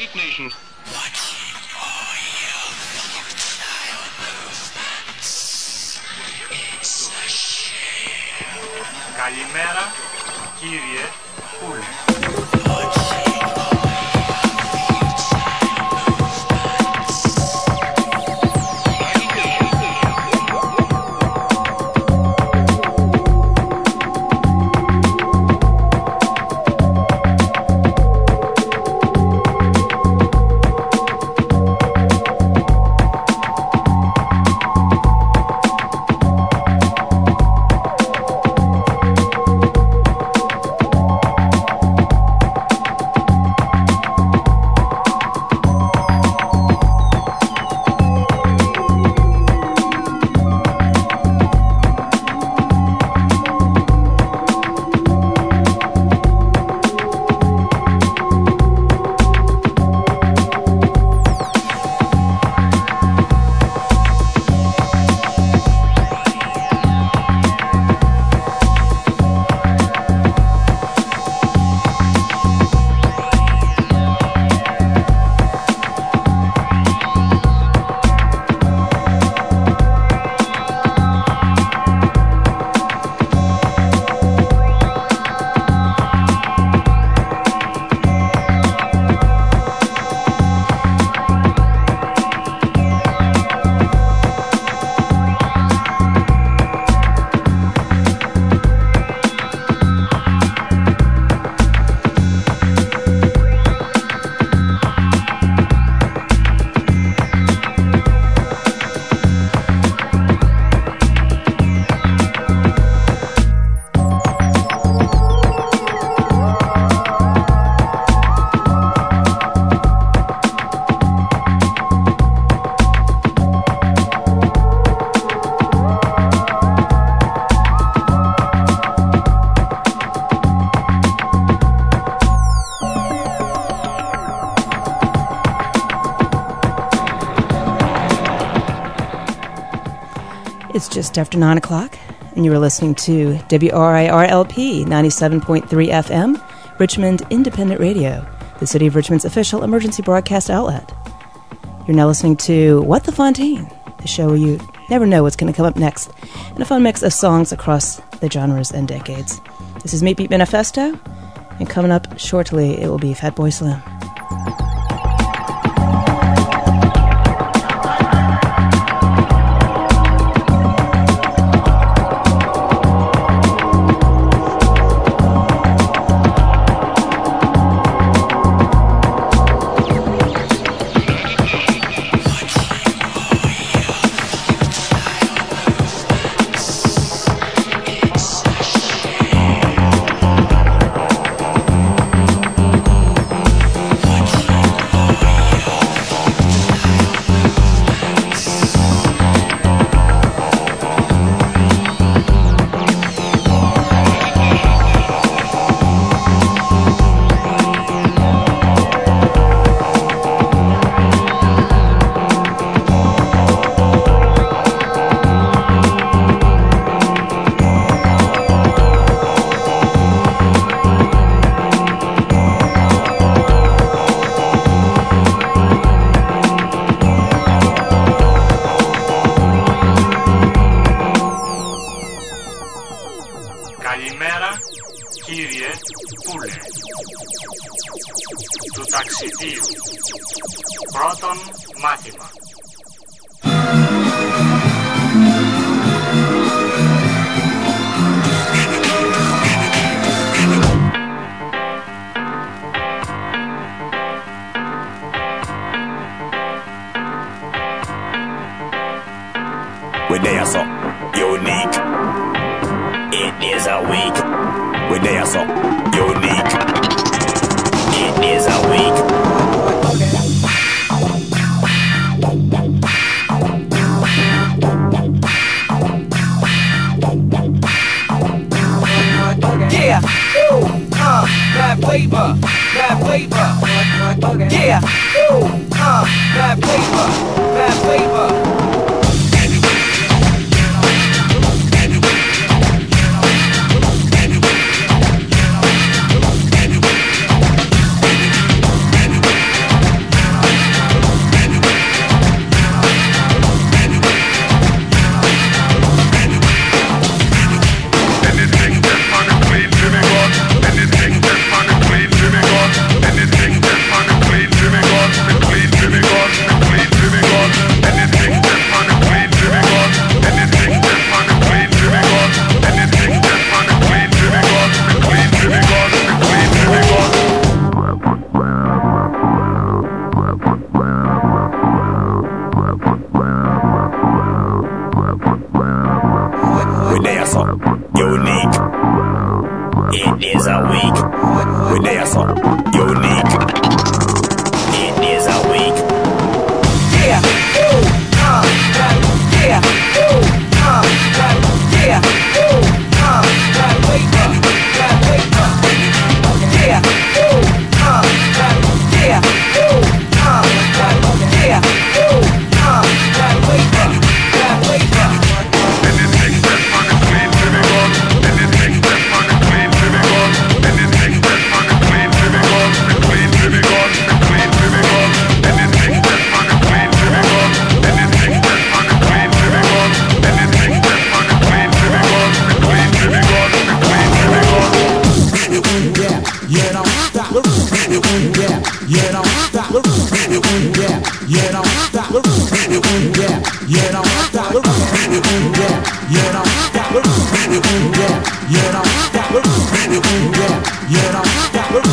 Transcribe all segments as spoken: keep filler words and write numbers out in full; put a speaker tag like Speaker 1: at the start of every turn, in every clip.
Speaker 1: Geek Nation.
Speaker 2: Καλημέρα, κύριε Πούλε.
Speaker 3: It's just after nine o'clock, and you are listening to W R I R L P ninety-seven point three F M, Richmond Independent Radio, the City of Richmond's official emergency broadcast outlet. You're now listening to What the Fontaine, the show where you never know what's going to come up next, and a fun mix of songs across the genres and decades. This is Meat Beat Manifesto, and coming up shortly, it will be Fatboy Slim.
Speaker 1: yeah, don't stop, yeah, yeah, don't stop, yeah, yeah, don't stop, yeah, yeah, don't stop, yeah, don't stop, yeah, yeah, don't stop, yeah, yeah, don't stop, yeah,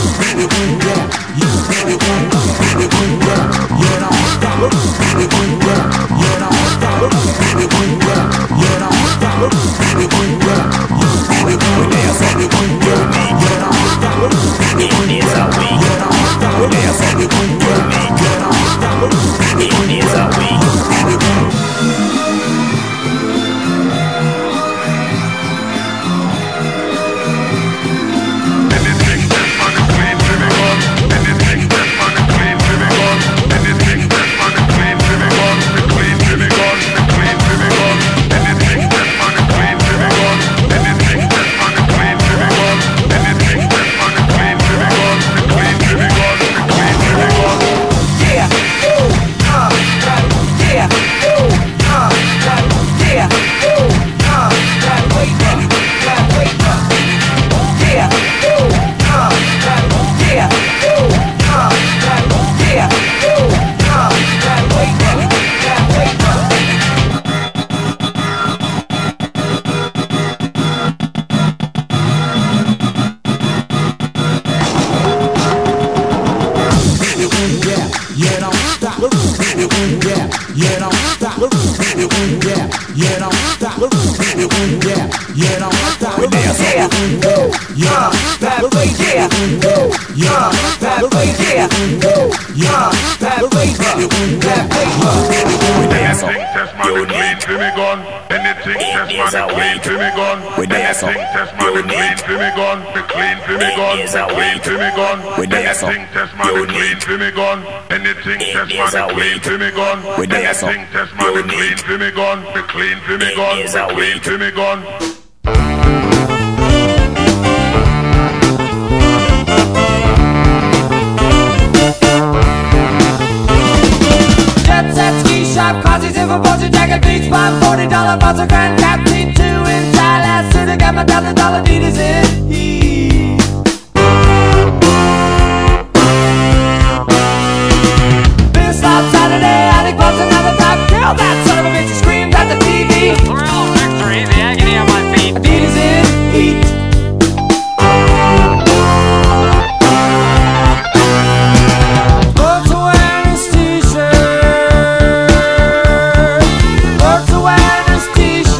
Speaker 4: T-shirt,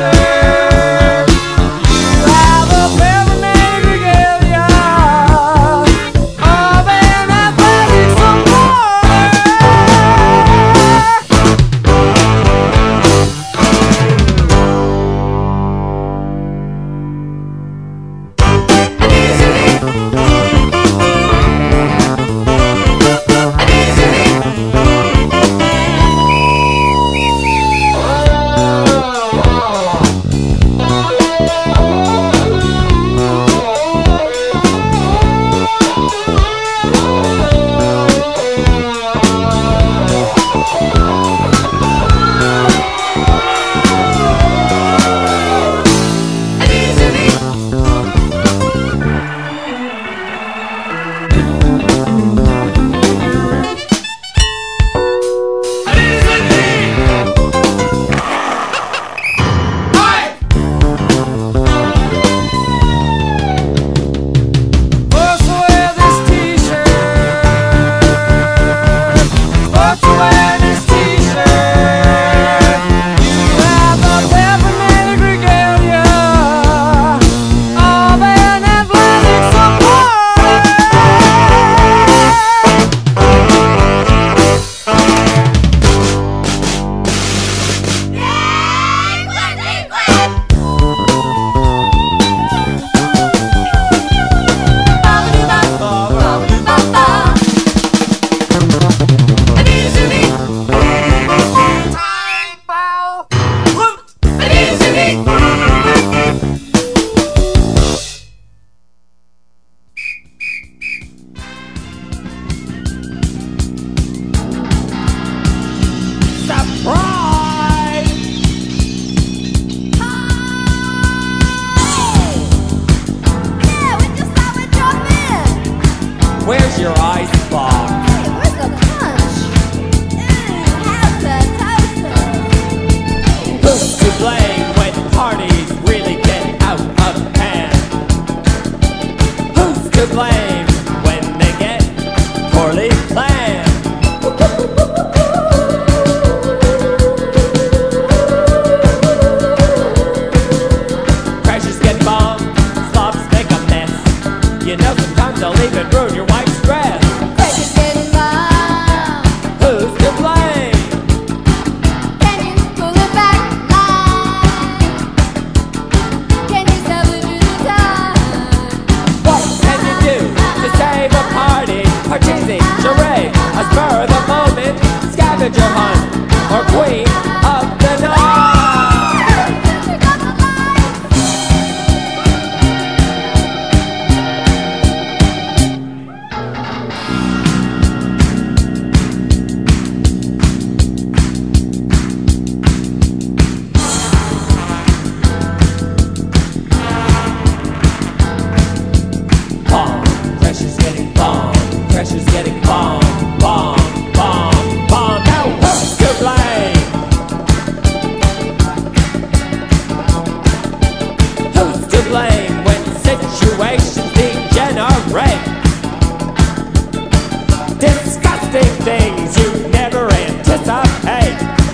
Speaker 4: things you never anticipate.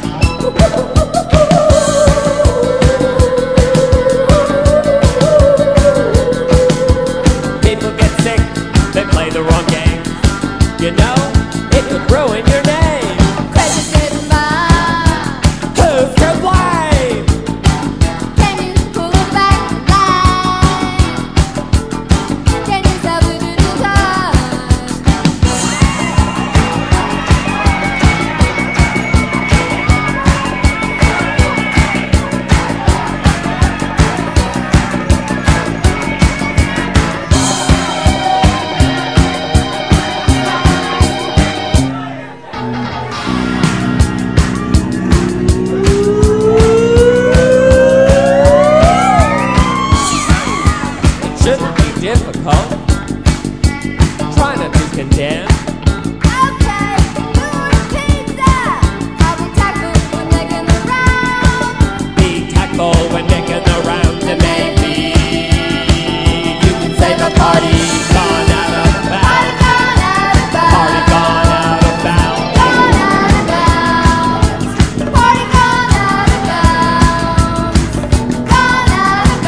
Speaker 4: People get sick, they play the wrong game. You know, it could ruin your name.
Speaker 5: Crazy getting by.
Speaker 4: Who's to blame?
Speaker 5: Can you pull it back line? Can you tell the little time?
Speaker 4: It shouldn't be difficult. Try not to condemn.
Speaker 5: Okay, who's pizza? I'll be tactful when making the round.
Speaker 4: Be tactful when making the rounds, and maybe you can say the party's gone out of bounds. Party gone out of bounds.
Speaker 5: Gone out of bounds. Party gone out of bounds. Gone out of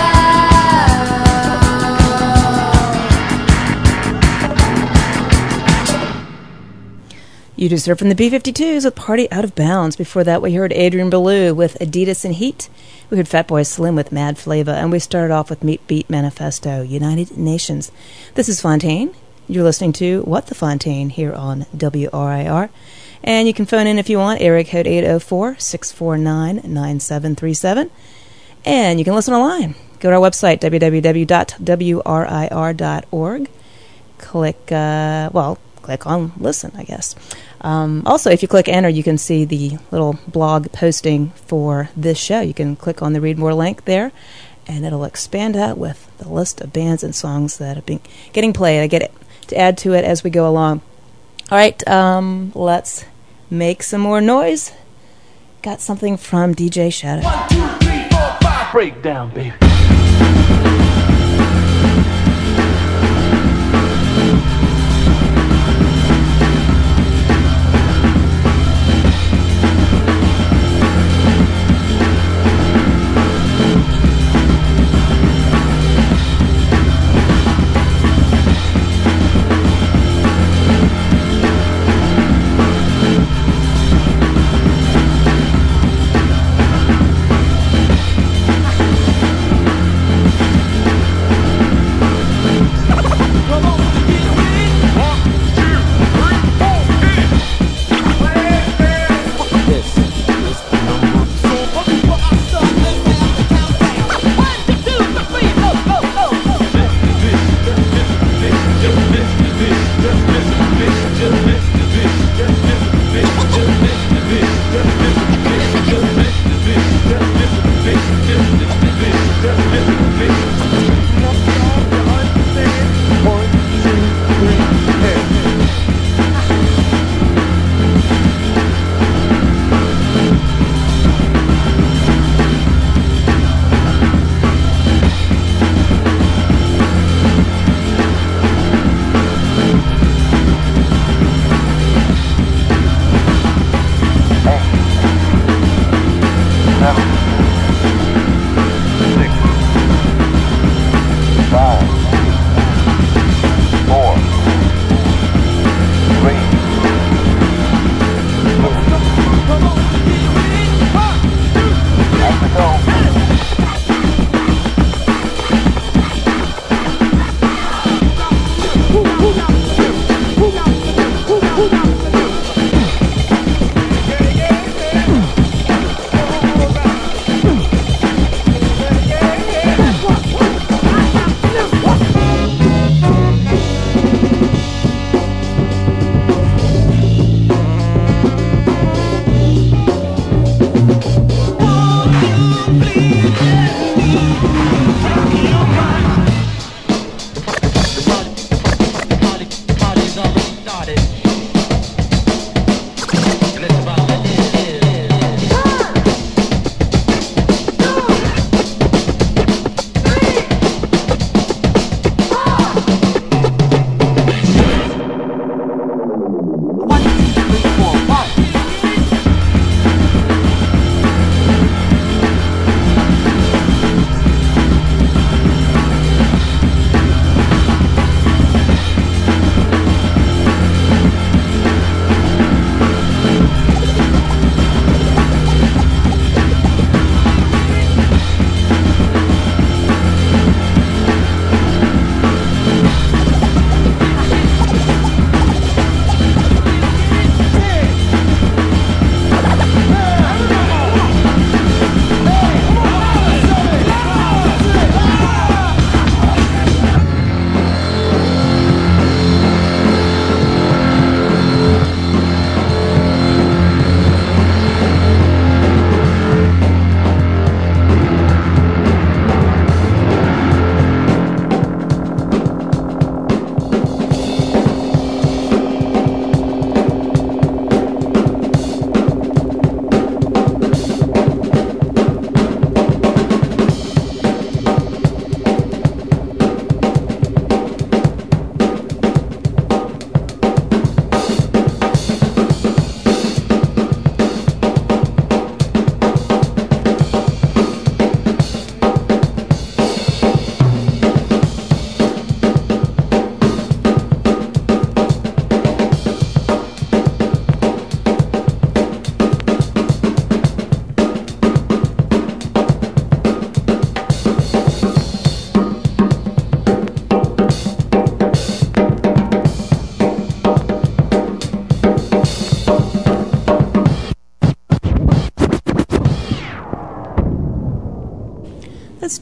Speaker 5: bounds.
Speaker 3: You just heard from the B fifty-twos with Party Out of Bounds. Before that, we heard Adrian Belew with Adidas and Heat. We heard Fatboy Slim with Mad Flava. And we started off with Meat Beat Manifesto, United Nations. This is Fontaine. You're listening to What the Fontaine here on W R I R. And you can phone in if you want, area code eight oh four, six four nine, nine seven three seven. And you can listen online. Go to our website, w w w dot w r i r dot org. Click, uh, well, click on listen, I guess. Um, also, if you click enter, you can see the little blog posting for this show. You can click on the read more link there, and it'll expand out with the list of bands and songs that have been getting played. I get it to add to it as we go along. All right, um, let's make some more noise. Got something from D J Shadow.
Speaker 6: One, two, three, four, five. Break down, baby.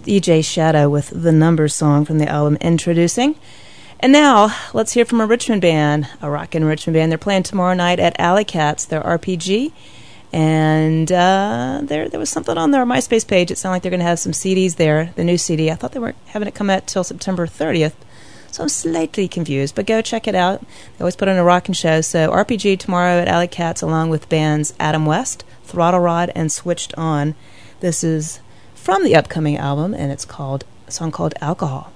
Speaker 3: D J Shadow with the Numbers song from the album Introducing. And now, let's hear from a Richmond band, a rockin' Richmond band. They're playing tomorrow night at Alley Cats. They're R P G. And uh, there there was something on their MySpace page. It sounded like they're going to have some C Ds there, the new C D. I thought they weren't having it come out till September thirtieth. So I'm slightly confused, but go check it out. They always put on a rockin' show. So R P G tomorrow at Alley Cats, along with bands Adam West, Throttle Rod, and Switched On. This is from the upcoming album, and it's called a song called Alcohol.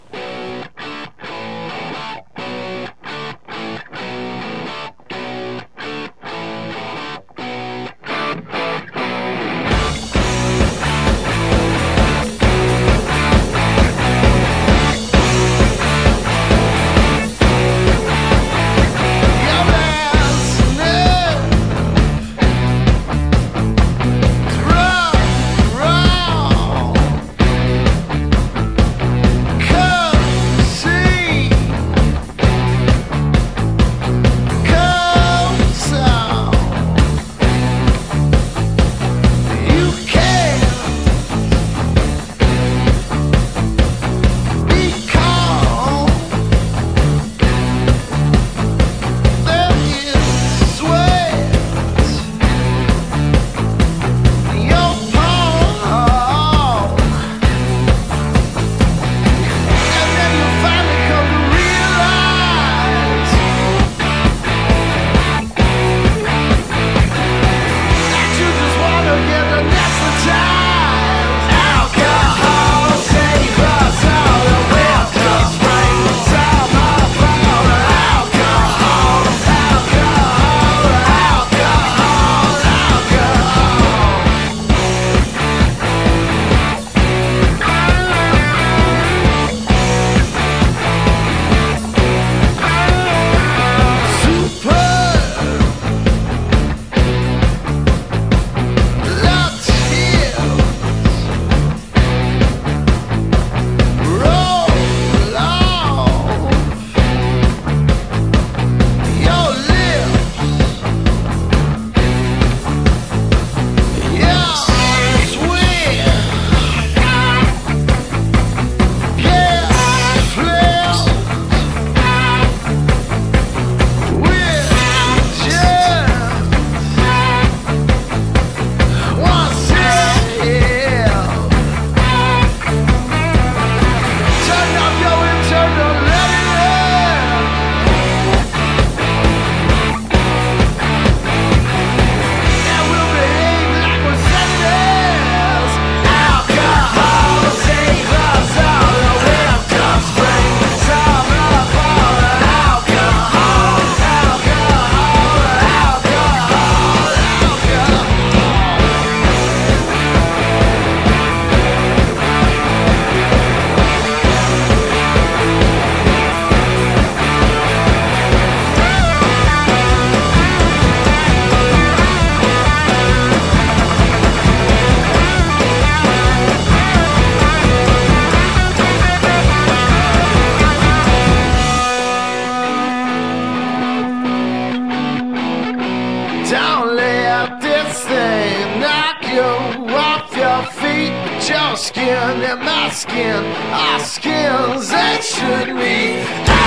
Speaker 7: skin and my skin, our skins that should be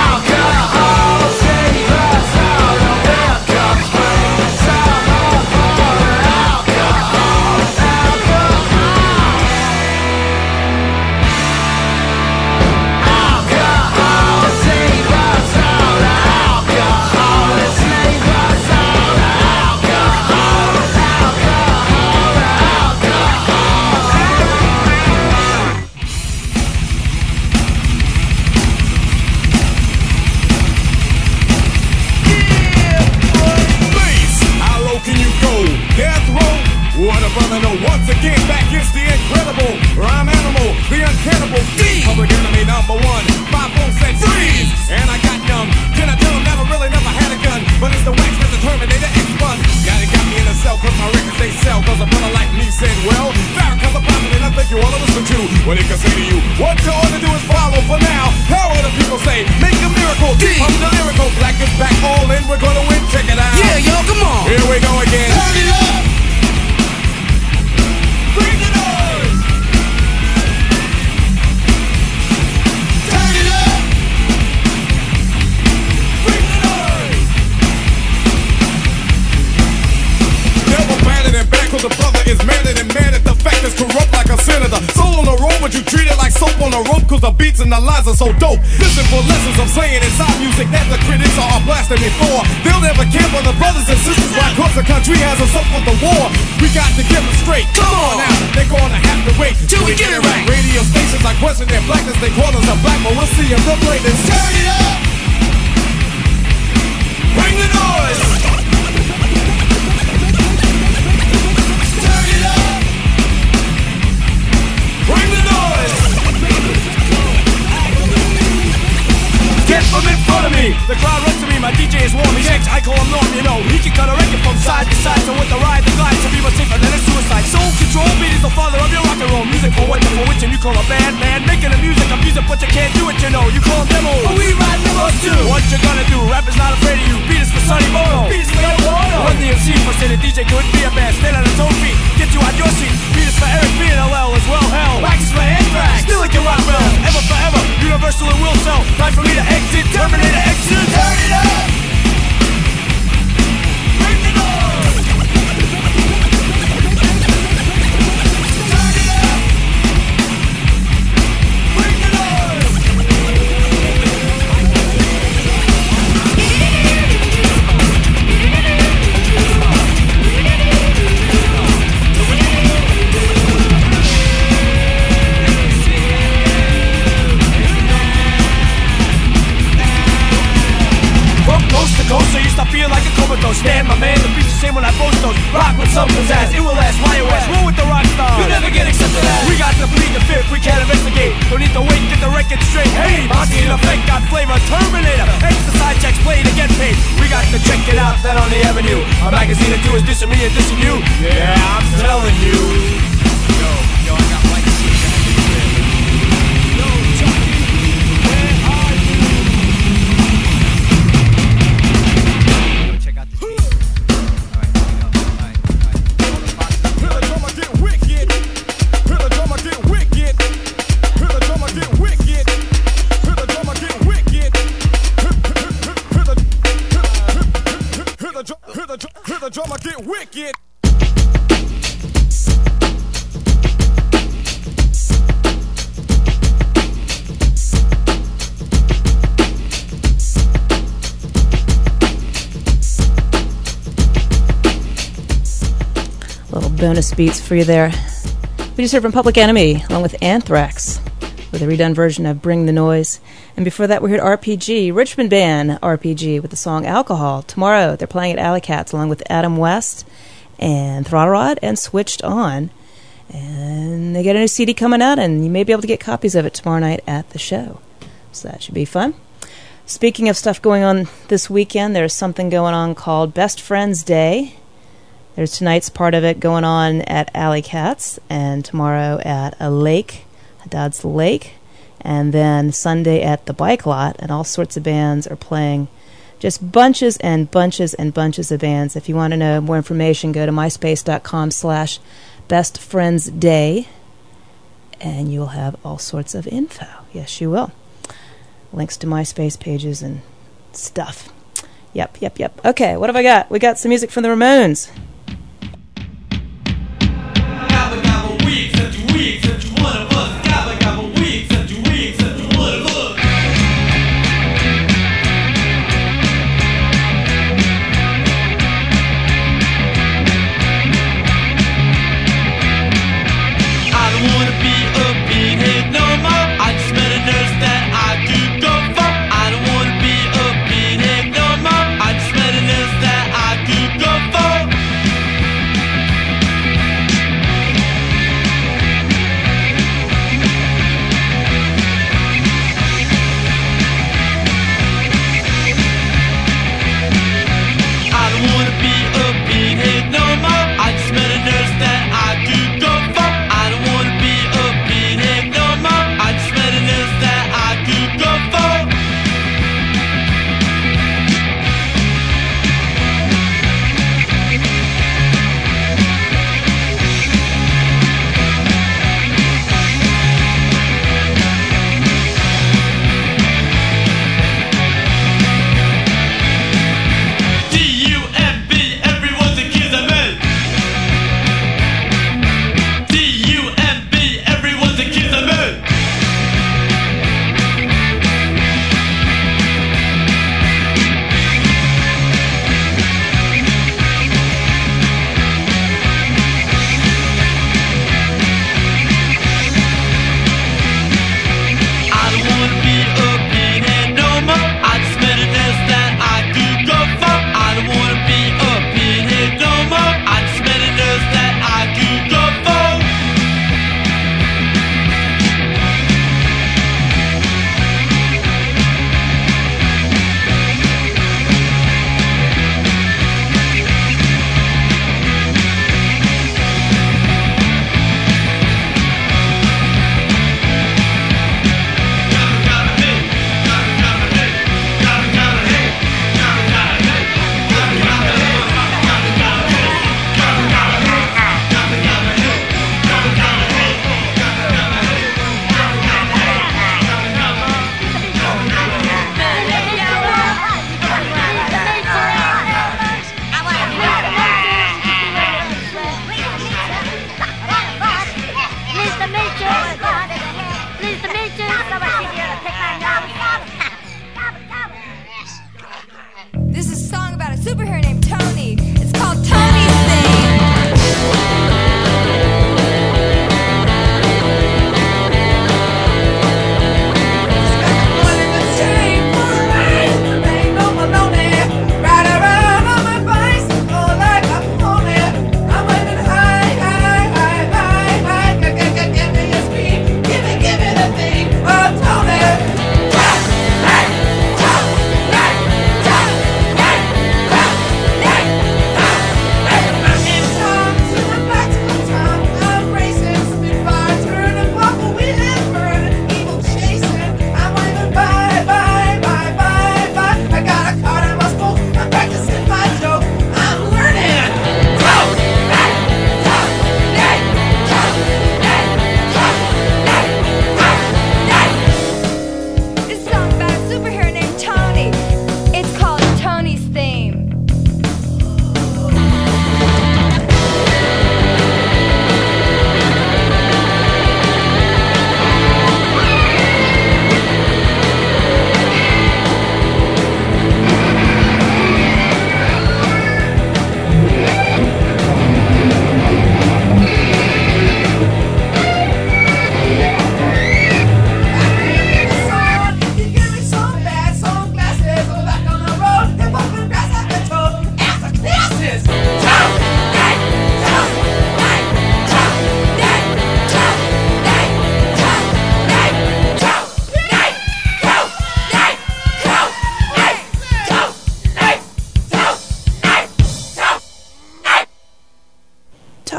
Speaker 7: alcohol. Save us all the welcome spring. Summer for alcohol, alcohol. Alcohol, save us all the alcohol. Save us all the alcohol, alcohol, alcohol.
Speaker 8: Can you go? Death row? What a brother, no. Once again, back is the incredible rhyme animal, the uncannibal D. Public enemy number one. Five folks said freeze, and I got numb. Can I tell him never really never had a gun? But it's the wax that's the Terminator X-Bun. Got it, got me in a cell, cause my records they sell. Cause a brother like me said, well, Farrakhan's a prophet, and I think you wanna listen to what he can say to you. What you ought to do is follow for now. How will the people say? Make a miracle. D. I'm the lyrical. Black is back, all in. We're gonna win. Check it out.
Speaker 7: Yeah, yo, come on.
Speaker 8: Here we go again.
Speaker 7: Turn it up.
Speaker 8: Bring the noise. senator. Soul on the road, but you treat it like soap on a rope, cause the beats and the lines are so dope. Listen for lessons I'm saying inside music that the critics are blasting me for. They'll never care for the brothers and sisters, why cause the country has us up with the war. We got to get them straight. Come on now, they're gonna have to wait till we get it right. Radio stations are question their blackness, they call us a black, but we'll see if they'll play this. Turn it up! Bring the noise! Turn it up! Bring the noise! Get from in front of me! The crowd runs to me, my D J is warm, he's ex, I call him Norm, you know. He can cut a record from side to side, so with the ride, the glide, to be much safer than a suicide. Soul control, beat is the father of your rock and roll. Music for what, for which, and you call a band, man. Making the music, a music, but you can't do it, you know. You call them demos, but we ride demos too. What you gonna do? Rap is not afraid of you. Beat is for Sonny Bono. Beat is for Yo Bono. Run the M C for saying a D J couldn't be a band. Stand on its own feet, get you out your seat. Beat is for Eric B and L L as well, hell. Wax is for Anthrax, still it can rock well. Ever forever, universal and will sell. Time for me to exit, Terminator exit. Turn it up! Bring the noise! Turn it up! Bring the noise! From coast to coast, I used to feel like a comatose. Stand my man, the beat's the same when I post those. Rock with some pizzazz, it will last, Wire West. Roll with the rock star, you'll never get accepted as. We got to plead the fifth, we can't investigate. Don't need to wait, get the record straight. Hey, Monty in effect, got flavor, Terminator. Extra side checks, play to get paid. We got to check it out, that on the avenue. A magazine or two is dissing me and dissing you. Yeah, I'm telling you. Yo, yo, I got like to see that. Yo, Chucky, where are you? Check out this beat. Alright, here we go. Alright, alright. Hear the drummer get wicked. Hear the drummer get wicked. Hear the drummer get wicked. Hear the drummer get wicked. Hear the hear the hear the hear the drummer get wicked.
Speaker 3: Little bonus beats for you there. We just heard from Public Enemy, along with Anthrax, with a redone version of Bring the Noise. And before that, we heard R P G, Richmond band R P G, with the song Alcohol. Tomorrow, they're playing at Alley Cats, along with Adam West and Throttle Rod and Switched On. And they got a new C D coming out, and you may be able to get copies of it tomorrow night at the show. So that should be fun. Speaking of stuff going on this weekend, there's something going on called Best Friends Day. There's tonight's part of it going on at Alley Cats, and tomorrow at a lake, Haddad's Lake, and then Sunday at the Bike Lot, and all sorts of bands are playing. Just bunches and bunches and bunches of bands. If you want to know more information, go to myspace.com slash bestfriendsday, and you'll have all sorts of info. Yes, you will. Links to MySpace pages and stuff. Yep, yep, yep. Okay, what have I got? We got some music from the Ramones.
Speaker 7: Gabba gabba weeks after weeks after one of us. Gabba gabba weeks after weeks after one of us. I don't wanna be a big head no more. I just met a nurse that I could go for. I don't wanna be a big head no more. I just met a nurse that I could go for.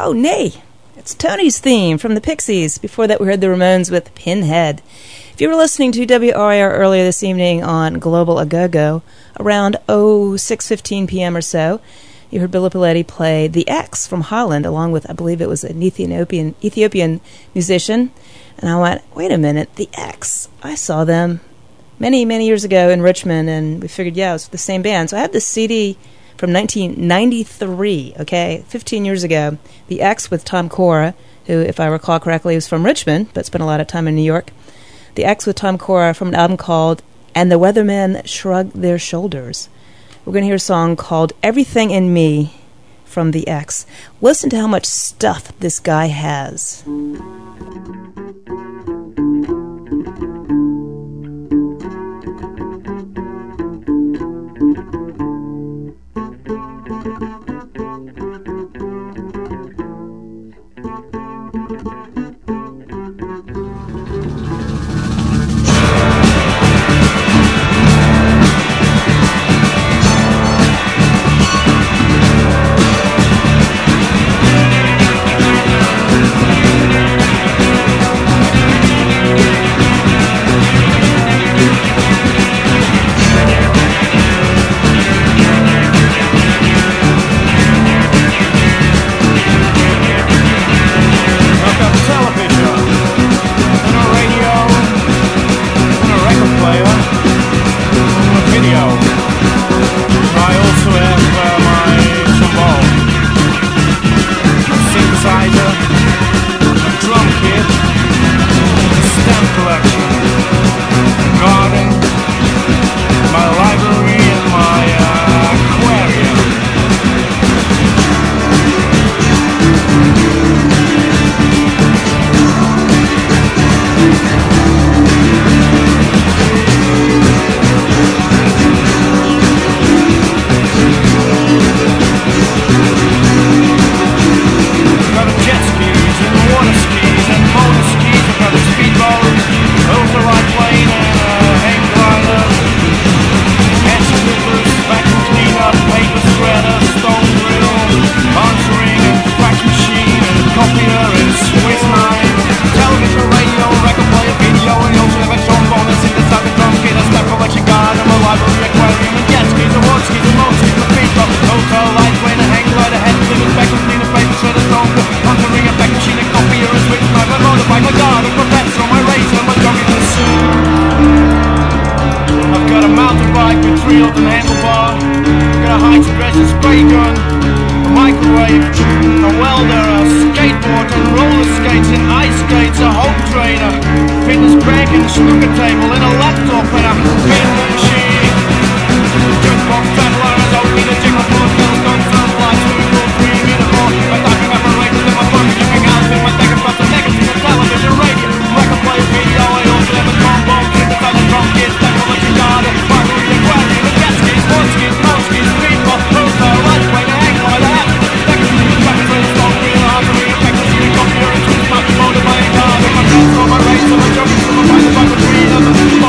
Speaker 3: Oh, nay. It's Tony's theme from the Pixies. Before that, we heard the Ramones with Pinhead. If you were listening to W R I R earlier this evening on Global Agogo, around oh six fifteen p.m. or so, you heard Billy Paletti play The X from Holland, along with, I believe it was an Ethiopian Ethiopian musician. And I went, wait a minute, The X. I saw them many, many years ago in Richmond, and we figured, yeah, it was the same band. So I have this C D from nineteen ninety-three, okay, fifteen years ago, The X with Tom Cora, who, if I recall correctly, was from Richmond, but spent a lot of time in New York. The X with Tom Cora from an album called And the Weathermen Shrug Their Shoulders. We're going to hear a song called Everything in Me from The X. Listen to how much stuff this guy has.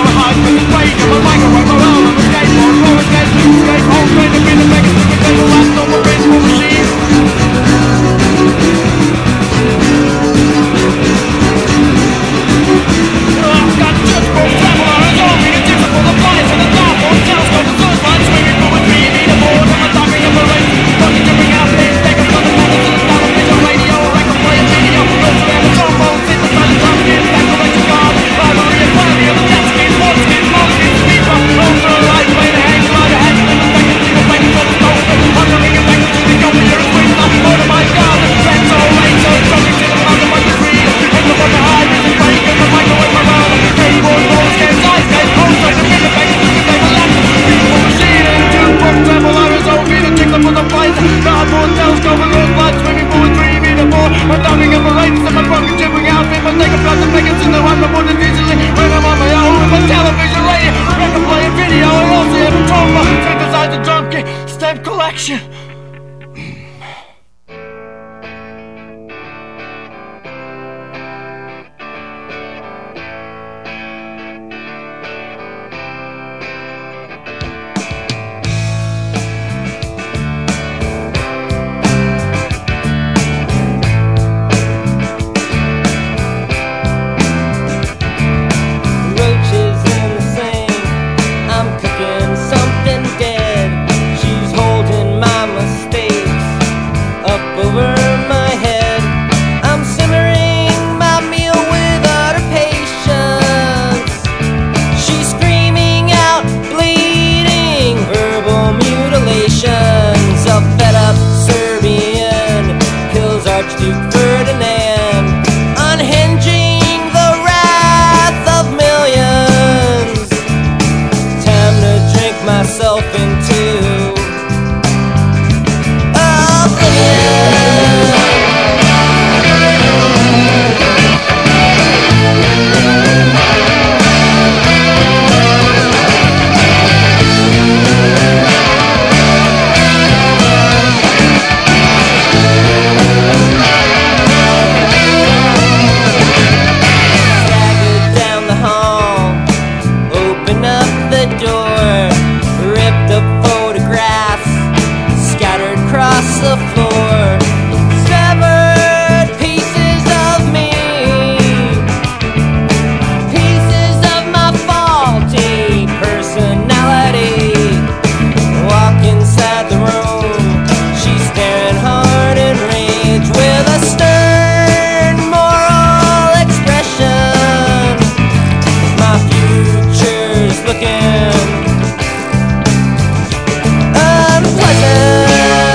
Speaker 8: Microwave, my world, I'm a skateboard, roller skates, skate, home train, to be the biggest, the biggest,
Speaker 9: the floor. Severed pieces of me, pieces of my faulty personality. Walk inside the room, she's staring hard in rage with a stern moral expression. My future's looking unpleasant.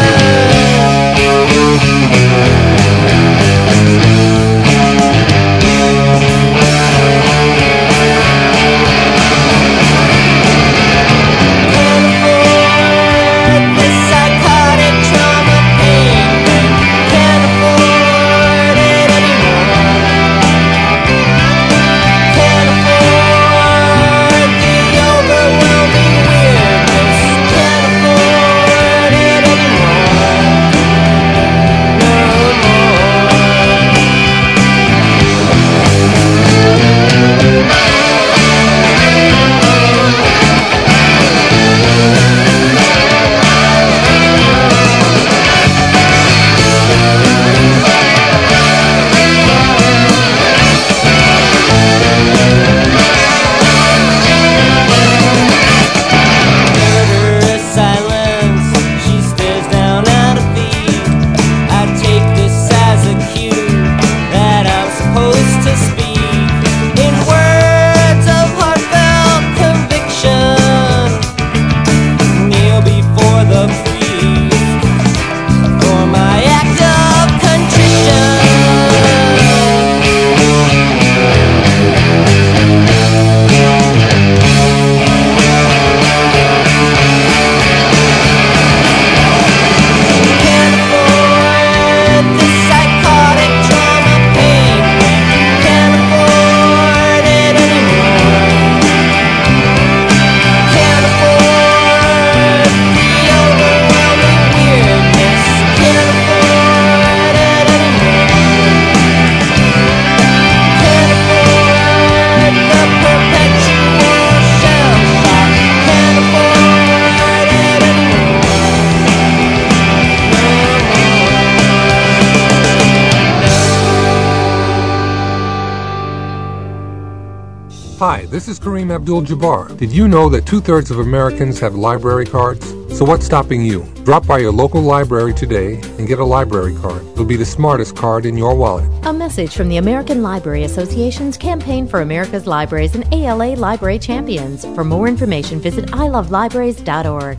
Speaker 10: Hi, this is Kareem Abdul-Jabbar. Did you know that two-thirds of Americans have library cards? So what's stopping you? Drop by your local library today and get a library card. It'll be the smartest card in your wallet.
Speaker 11: A message from the American Library Association's Campaign for America's Libraries and A L A Library Champions. For more information, visit i love libraries dot org.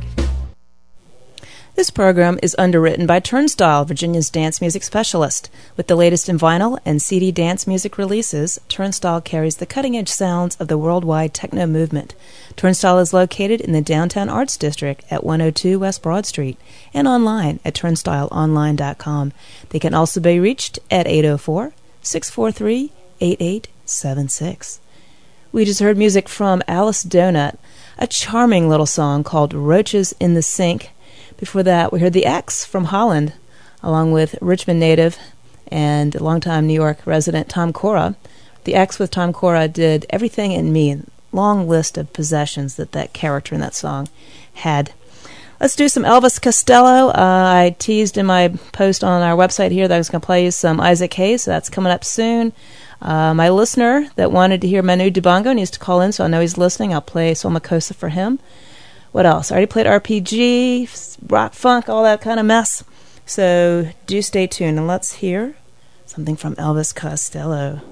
Speaker 3: This program is underwritten by Turnstile, Virginia's dance music specialist. With the latest in vinyl and C D dance music releases, Turnstile carries the cutting-edge sounds of the worldwide techno movement. Turnstile is located in the Downtown Arts District at one oh two West Broad Street and online at turnstile online dot com. They can also be reached at eight oh four, six four three, eight eight seven six. We just heard music from Alice Donut, a charming little song called Roaches in the Sink. Before that, we heard The X from Holland, along with Richmond native and longtime New York resident Tom Cora. The X with Tom Cora did Everything in Me, long list of possessions that that character in that song had. Let's do some Elvis Costello. Uh, I teased in my post on our website here that I was going to play you some Isaac Hayes, so that's coming up soon. Uh, my listener that wanted to hear Manu Dibango needs to call in, so I know he's listening. I'll play Sol Makossa for him. What else? I already played R P G, rock, funk, all that kind of mess. So do stay tuned, and let's hear something from Elvis Costello.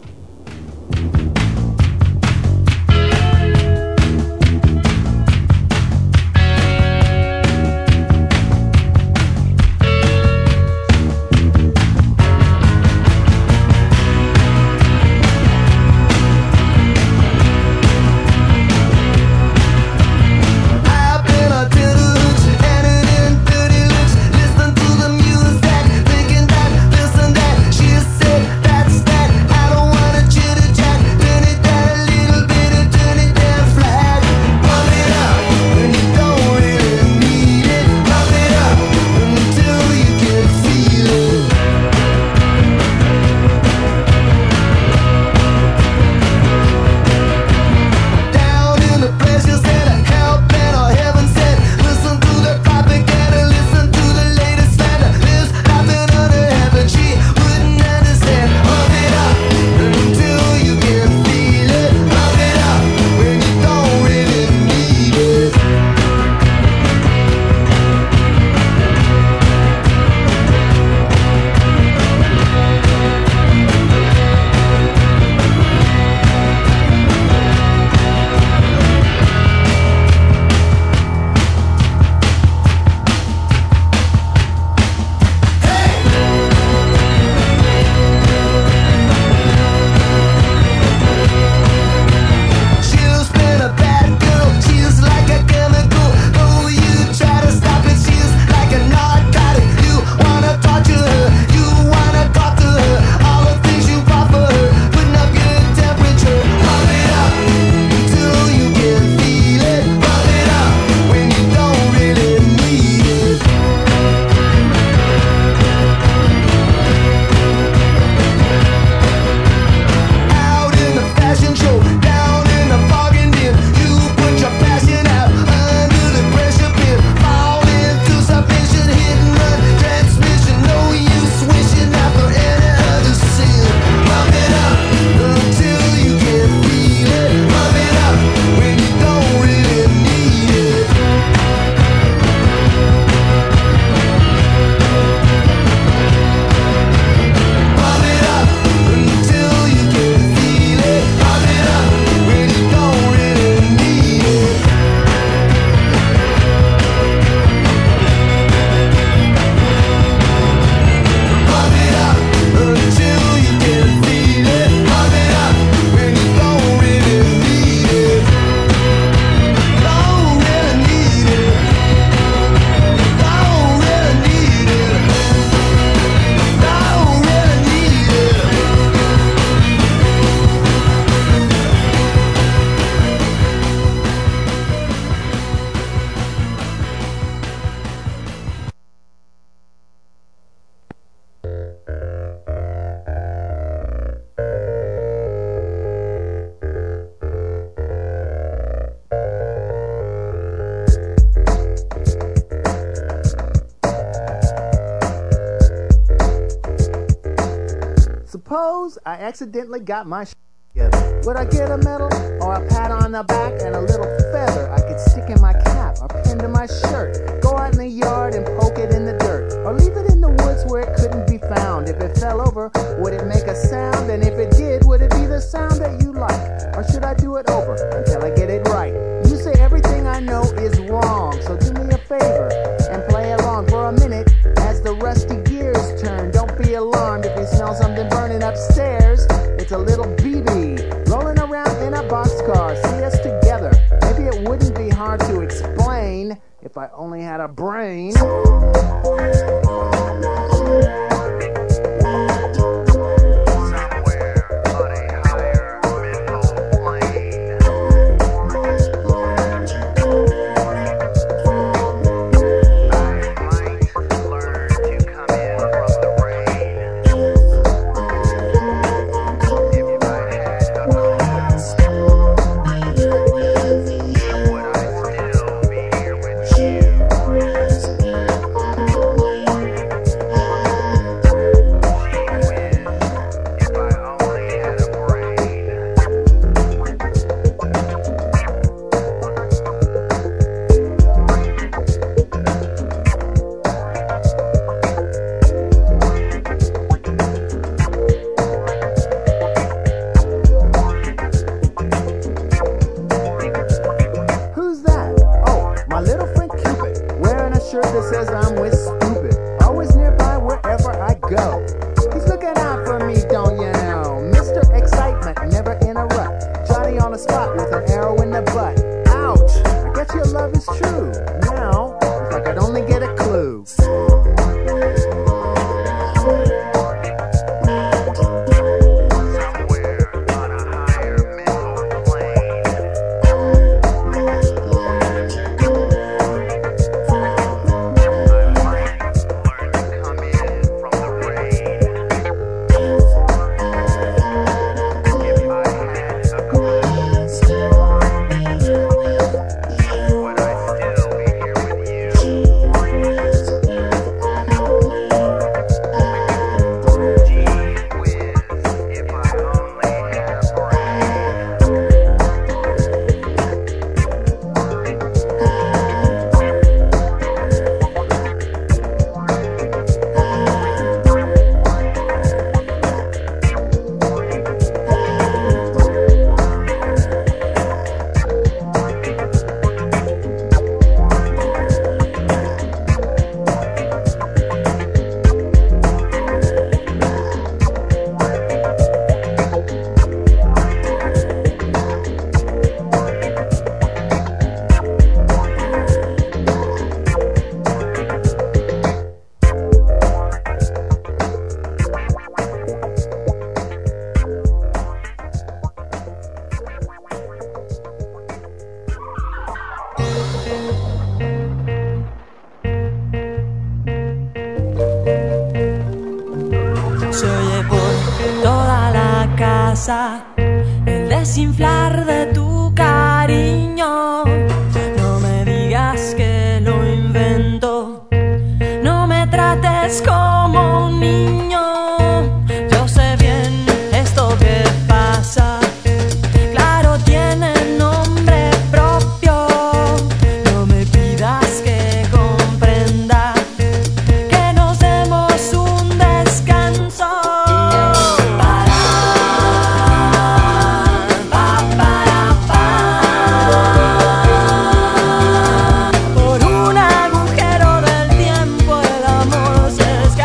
Speaker 12: Thinking that this and that, she said that's that. I don't wanna chitter chat. suppose I accidentally got my sh- together. Would I get a medal or a pat on the back and a little feather I could stick in my cap or pin to my shirt? Go out in the yard and poke it in the dirt, or leave it in the woods where it couldn't be found. If it fell over, would it make a sound? And if it did, would it be the sound that you like? Or should I do it over until I get it right? You say everything I know is wrong, so do me a favor and play along for a minute as the rusty gears turn. Don't be alarmed if you smell something burning upstairs. It's a little B B rolling around in a boxcar. See us together. Maybe it wouldn't be hard to explain if I only had a brain.
Speaker 13: El desinflar de tu cariño. No me digas que lo invento, no me trates como un niño. Yo sé bien esto que pasa, claro tiene nombre propio. No me pidas que comprenda, que nos demos un descanso. Por un agujero del tiempo el amor se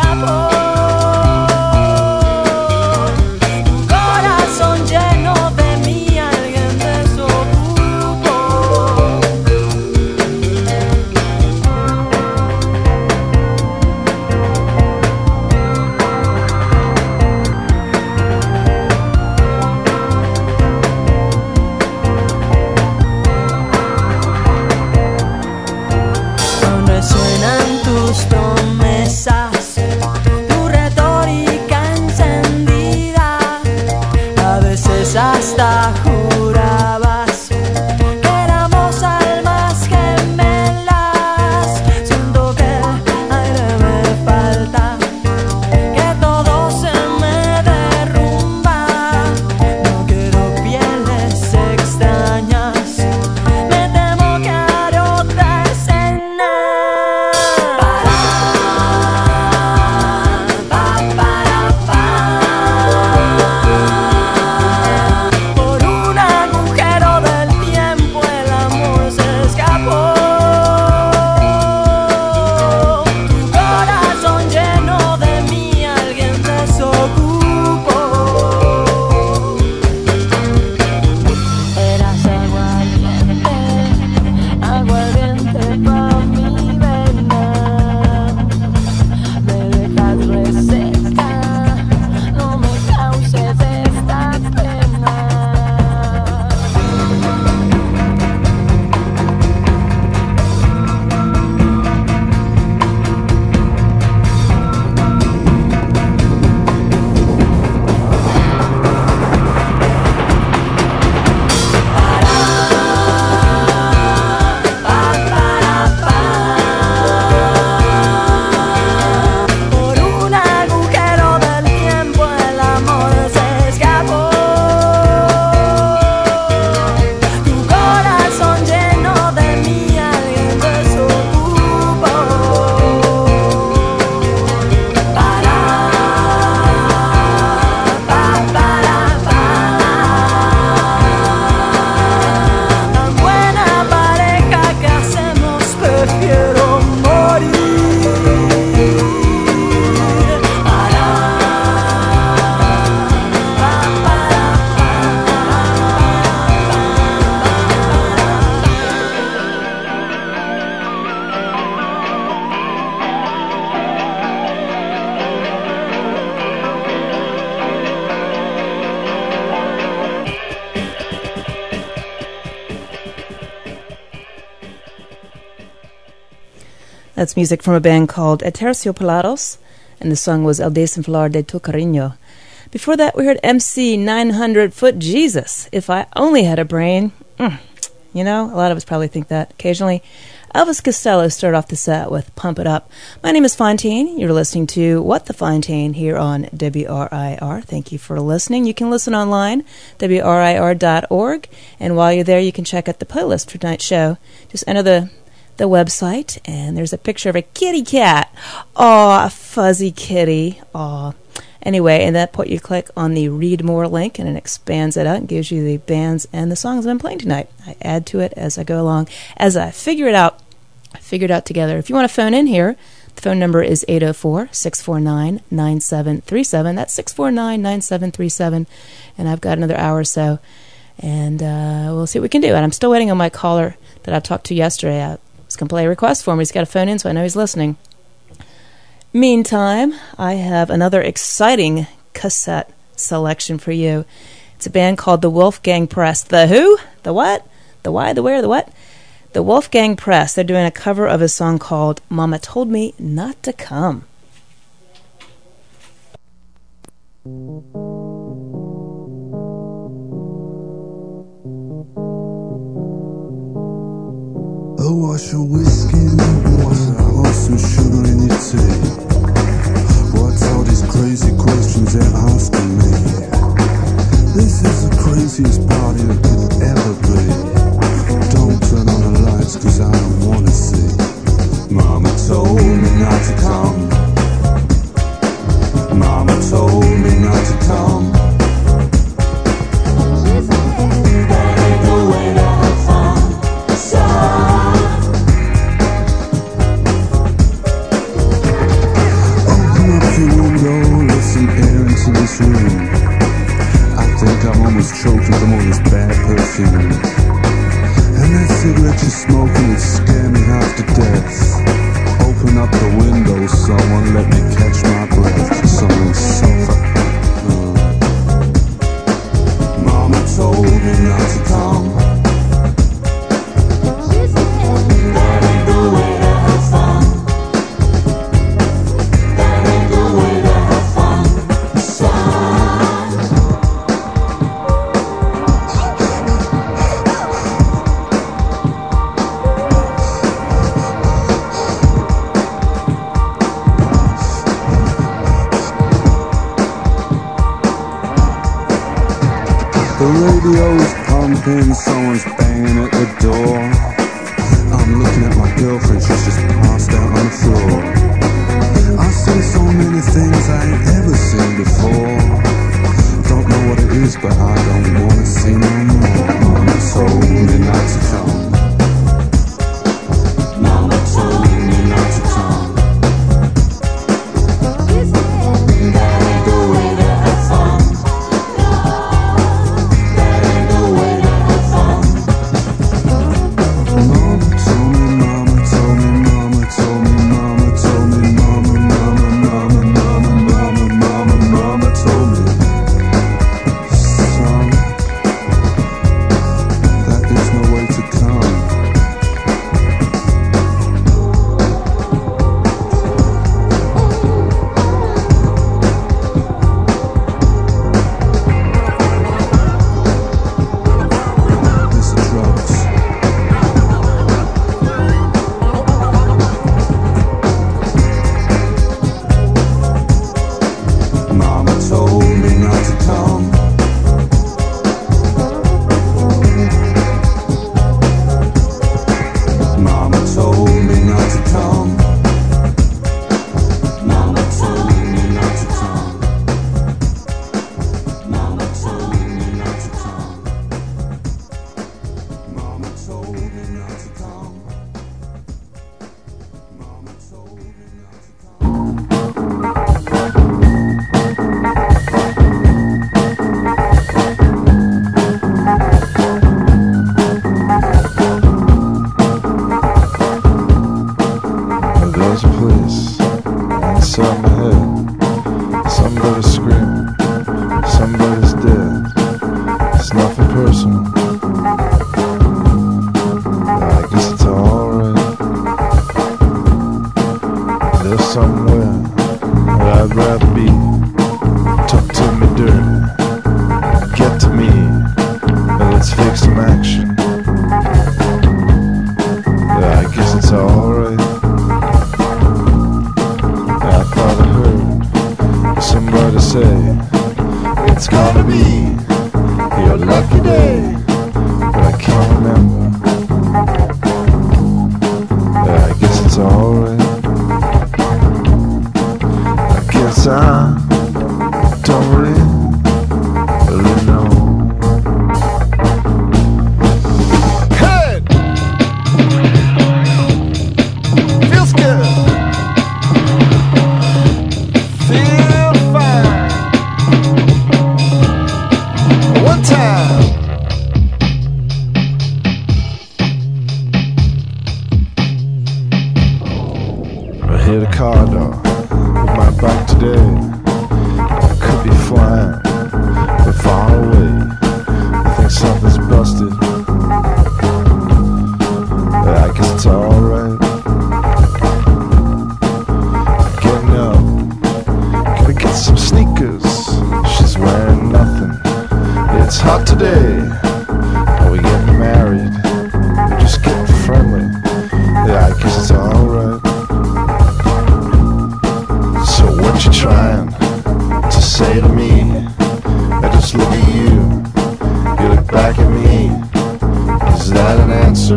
Speaker 3: That's music from a band called Aterciopelados, and the song was El Desenflar de Tu Cariño. Before that, we heard M C nine hundred Foot Jesus, If I Only Had a Brain. Mm. You know, a lot of us probably think that occasionally. Elvis Costello started off the set with Pump It Up. My name is Fontaine. You're listening to What the Fontaine here on W R I R. Thank you for listening. You can listen online, W R I R dot org, and while you're there, you can check out the playlist for tonight's show. Just enter the the website, and there's a picture of a kitty cat. Aw, a fuzzy kitty. Aw. Anyway, and that point you click on the Read More link, and it expands it out and gives you the bands and the songs I'm playing tonight. I add to it as I go along, as I figure it out. I figure it out together. If you want to phone in here, the phone number is eight oh four, six four nine, nine seven three seven. That's six four nine, nine seven three seven. And I've got another hour or so, and uh, we'll see what we can do. And I'm still waiting on my caller that I talked to yesterday. I was going to play a request for him. He's got a phone in, so I know he's listening. Meantime, I have another exciting cassette selection for you. It's a band called the Wolfgang Press. The who? The what? The why? The where? The what? The Wolfgang Press. They're doing a cover of a song called Mama Told Me Not to Come.
Speaker 14: A wash of whiskey in the water, or some sugar in your tea. What's all these crazy questions they're asking me? This is the craziest party that could ever be. Don't turn on the lights, cause I don't wanna see. Mama told me not to come. Mama told me not to come. That ain't the way to have fun, son. Open up the window, let some air into this room. I think I'm almost choked with all this bad perfume. And that cigarette you're smoking would scare me half to death. Open up the window, someone let me catch my breath. Someone suffer. Uh. Mama told me not to come. That ain't the way to have fun. That ain't the way to have fun, son. The radio's pumping, someone's banging at the door. I'm looking at my girlfriend, she's just passed out on the floor. I've seen so many things I ain't ever seen before. Don't know what it is, but I don't wanna see no more. Mama told me not to come. Mama told me not to come. That ain't the way to have fun. To come.
Speaker 15: I'd rather be. Talk to me dirty, get to me, and let's fix some action. Yeah, I guess it's alright. I thought I heard somebody say it's gonna be your lucky day, but I can't remember. Yeah, I guess it's alright. I guess I don't really, really know. Hey! Feels good. Feel fine. One time. I hit a car door with my bike today. I could be flying, but far away. I think something's busted. But I guess it's alright. Getting up, gonna get some sneakers. She's wearing nothing. It's hot today. Are we getting married? We're just getting friendly. Yeah, I guess it's alright. So what you trying to say to me? I just look at you, you look back at me. Is that an answer?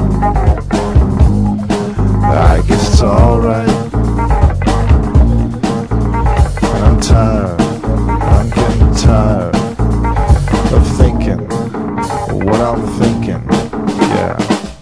Speaker 15: I guess it's alright. I'm tired, I'm getting tired of thinking what I'm thinking, yeah.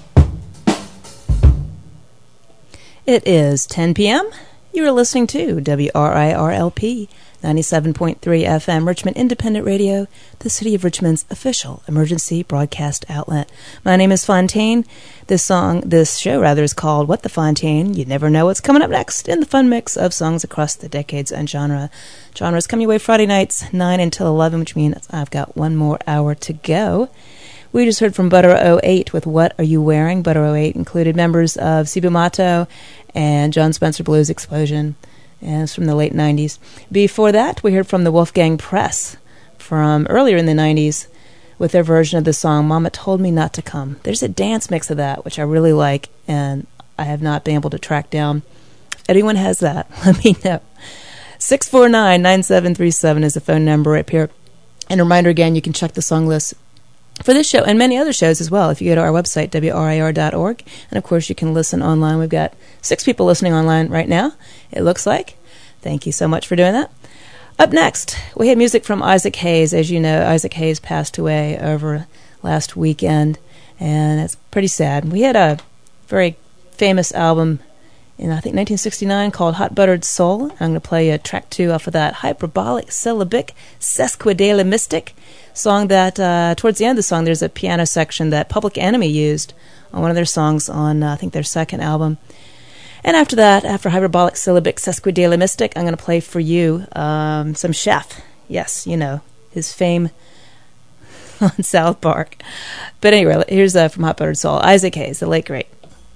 Speaker 3: It is ten p.m. You are listening to W R I R L P ninety-seven point three F M, Richmond Independent Radio, the City of Richmond's official emergency broadcast outlet. My name is Fontaine. This song, this show rather, is called What the Fontaine. You never know what's coming up next in the fun mix of songs across the decades and genre. Genres come your way Friday nights, nine until eleven, which means I've got one more hour to go. We just heard from Butter oh eight with What Are You Wearing? Butter oh eight included members of Cibo Matto and John Spencer Blues Explosion, and it's from the late nineties. Before that, we heard from the Wolfgang Press from earlier in the nineties with their version of the song Mama Told Me Not to Come. There's a dance mix of that, which I really like, and I have not been able to track down. If anyone has that, let me know. six four nine, nine seven three seven is the phone number up here. And a reminder again, you can check the song list for this show and many other shows as well if you go to our website, W R I R dot org. And of course, you can listen online. We've got six people listening online right now, it looks like. Thank you so much for doing that. Up next, we had music from Isaac Hayes. As you know, Isaac Hayes passed away over last weekend, and it's pretty sad. We had a very famous album in, I think, nineteen sixty-nine called Hot Buttered Soul. I'm going to play a track two off of that hyperbolic, syllabic, sesquidalemystic song that, uh, towards the end of the song, there's a piano section that Public Enemy used on one of their songs on, uh, I think, their second album. And after that, after hyperbolic, syllabic, sesquidalemystic, I'm going to play for you um, some Chef. Yes, you know, his fame on South Park. But anyway, here's uh, from Hot Buttered Soul, Isaac Hayes, the late great.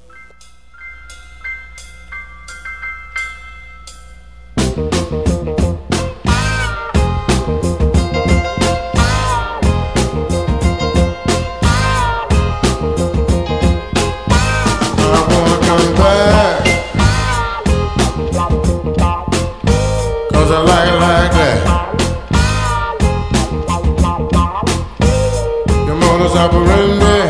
Speaker 15: Operandi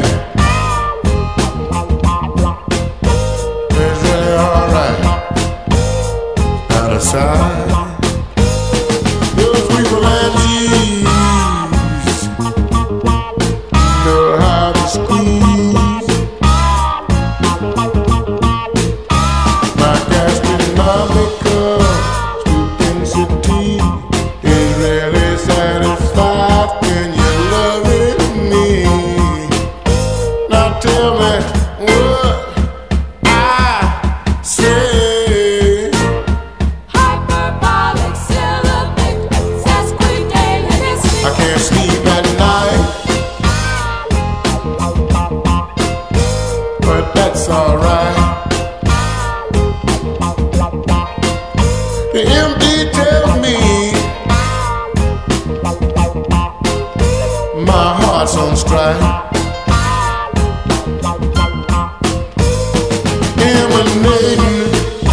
Speaker 15: is really alright. Out of sight, those people at ease know how to squeeze. My gastronomical stupidity is really satisfied when you love it. Tell me what I say. Hyperbolic,
Speaker 16: empty tells me my heart's on strike. Emanating,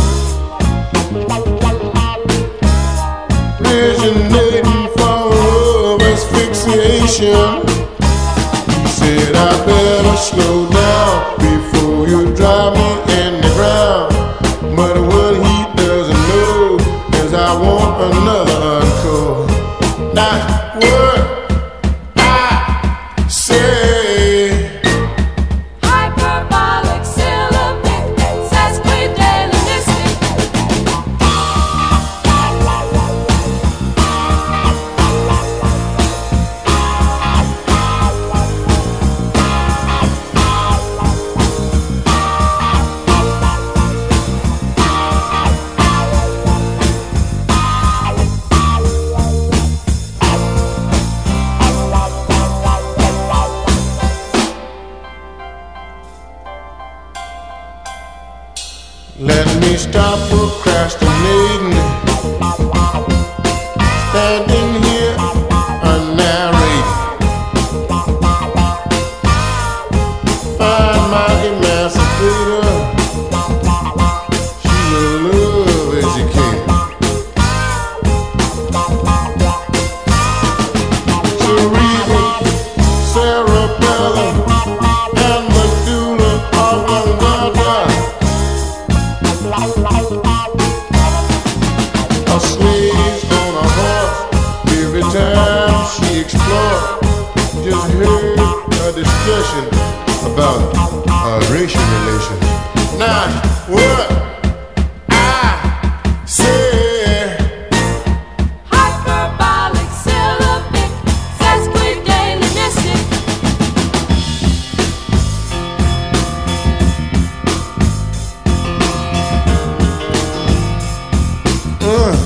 Speaker 16: originating from love asphyxiation. He said I better slow down before you drive me in the ground. But what he doesn't know is I want another encore. Now what I say,
Speaker 13: hyperbolic, syllabic, sesquidalinistic.
Speaker 16: let me stop procrastinating. Standing here, unnarrated. Find my emancipator. She's a love educator. Cerebral, cerebellum, and medulla oblongata. A slave's on a horse every time she explores. Just heard a discussion about uh, racial relations. Now, what I say,
Speaker 13: Hyperbolic, syllabic, sesquidalinistic.
Speaker 16: uh,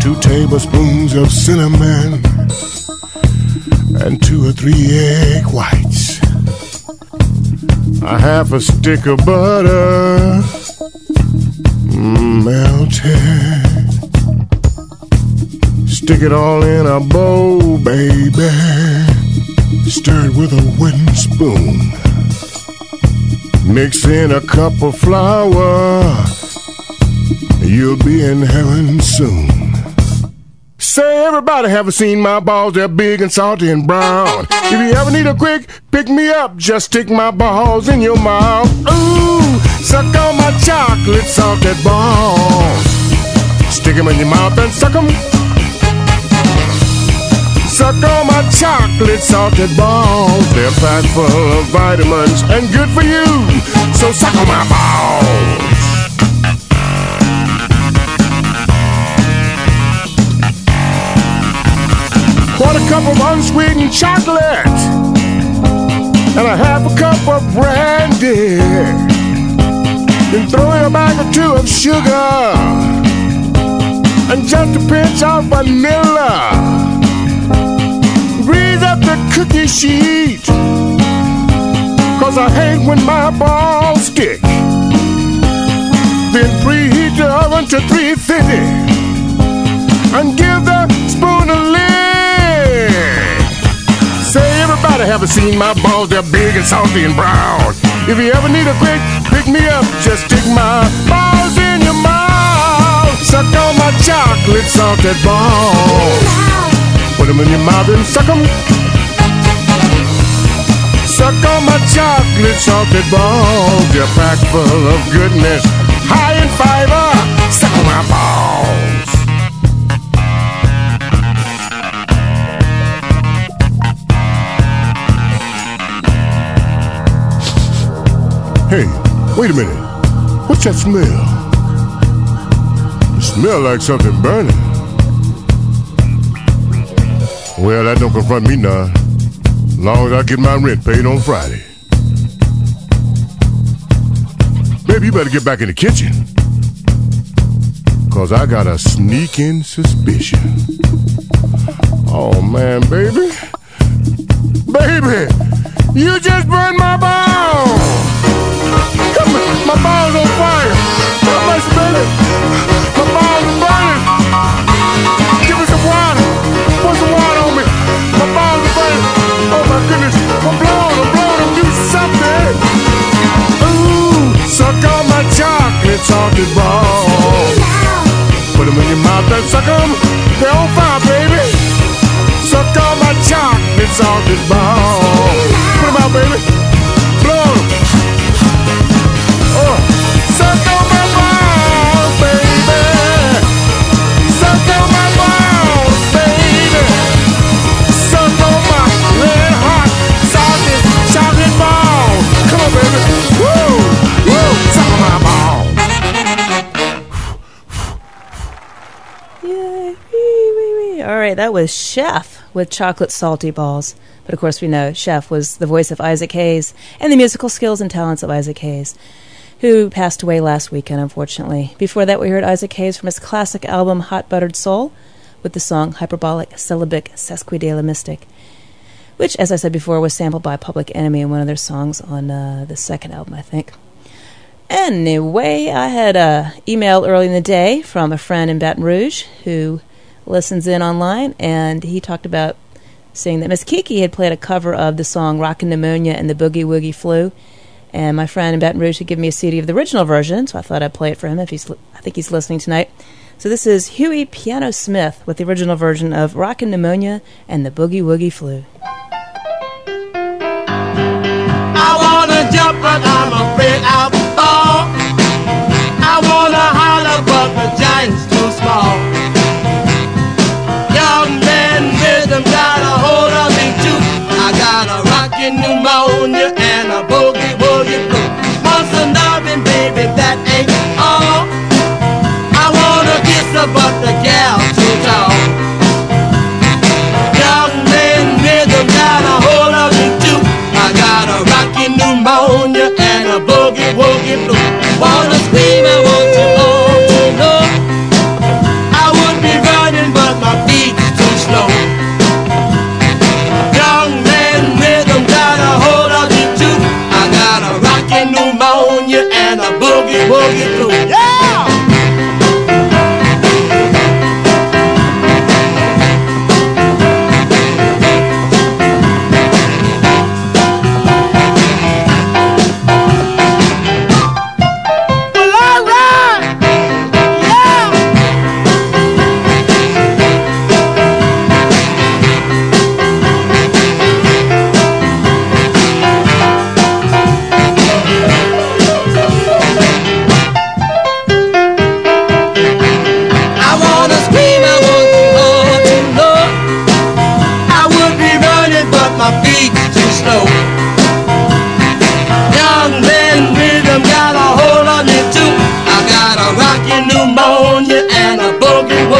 Speaker 16: two tablespoons of cinnamon, and two or three egg whites, a half a stick of butter melted. Stick it all in a bowl, baby. Stir it with a wooden spoon. Mix in a cup of flour. You'll be in heaven soon. Say, everybody, have seen my balls? They're big and salty and brown. If you ever need a quick pick me up, just stick my balls in your mouth. Ooh, suck on my chocolate salted balls. Stick 'em in your mouth and suck 'em. Suck on my chocolate salted balls. They're packed full of vitamins and good for you. So suck on my balls. Quarter cup of unsweetened chocolate and a half a cup of brandy. Then throw in a bag or two of sugar and just a pinch of vanilla. Grease up the cookie sheet, 'cause I hate when my balls stick. Then preheat the oven to three fifty and give the spoon a lick. Say, everybody, have seen my balls? They're big and salty and brown. If you ever need a quick pick me up, just stick my balls in your mouth. Suck on my chocolate salted balls. Put 'em in your mouth and suck 'em. Suck on my chocolate salted balls. They're packed full of goodness, high in fiber. Suck on my balls. Hey, wait a minute. What's that smell? It smells like something burning. Well, that don't confront me now. As long as I get my rent paid on Friday. Baby, you better get back in the kitchen. 'Cause I got a sneaking suspicion. Oh, man, baby. Baby, you just burned my balls. Come on, my balls on fire. How much, baby? My balls are burning. Give me some water. Put some water on me. My balls are burning. Oh my goodness. I'm blowing, I'm blowing, I'm doing something. Ooh, suck on my chocolate salted balls. Put them in your mouth and suck them. They're on fire, baby. Suck on my chocolate salted balls. Put them out, baby. Blow them. Oh, suck on my balls, baby. Suck on my balls, baby. Suck on my red hot salted chocolate balls. Come on, baby. Woo, woo. Suck on my balls.
Speaker 3: Yay. Wee, wee, wee. All right, that was Chef with Chocolate Salty Balls. But of course we know Chef was the voice of Isaac Hayes and the musical skills and talents of Isaac Hayes, who passed away last weekend, unfortunately. Before that, we heard Isaac Hayes from his classic album Hot Buttered Soul with the song Hyperbolic Syllabic Sesquidale Mystic, which, as I said before, was sampled by Public Enemy in one of their songs on uh, the second album, I think. Anyway, I had an email early in the day from a friend in Baton Rouge who listens in online, and he talked about saying that Miss Kiki had played a cover of the song Rockin' Pneumonia and the Boogie Woogie Flu. And my friend in Baton Rouge had given me a C D of the original version, so I thought I'd play it for him if he's. Li- I think he's listening tonight. So this is Huey Piano Smith with the original version of Rockin' Pneumonia and the Boogie Woogie Flu.
Speaker 4: I wanna jump, but I'm afraid I'll fall. I wanna holler, but the giant's too small. Young man rhythm got a hold of me too. I got a rockin' pneumonia and a boogie woogie flu. Want some loving, baby, that ain't all. I wanna kiss her, but the gal's too tall. Young man rhythm got a hold of me too. I got a rockin' pneumonia and a boogie woogie flu. Wanna scream, I want you all to know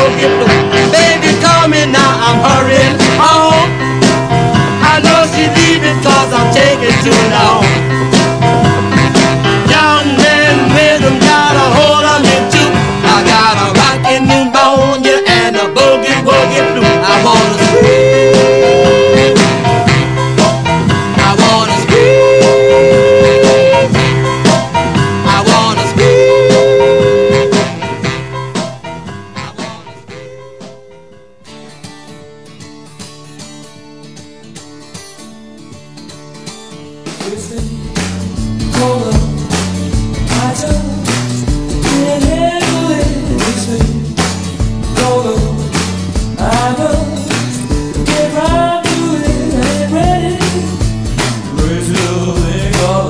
Speaker 4: boogie blue. Baby, call me now, I'm hurrying home. I know she's leaving cause I'm taking too long. Young man rhythm got a hold of me too. I got a rockin' pneumonia and a boogie woogie blue. I wanna scream, I wanna scream, I wanna scream, I wanna scream.
Speaker 17: This thing called love, I just can't handle it. This thing called love, I must get right to it. I ain't ready. Crazy little thing called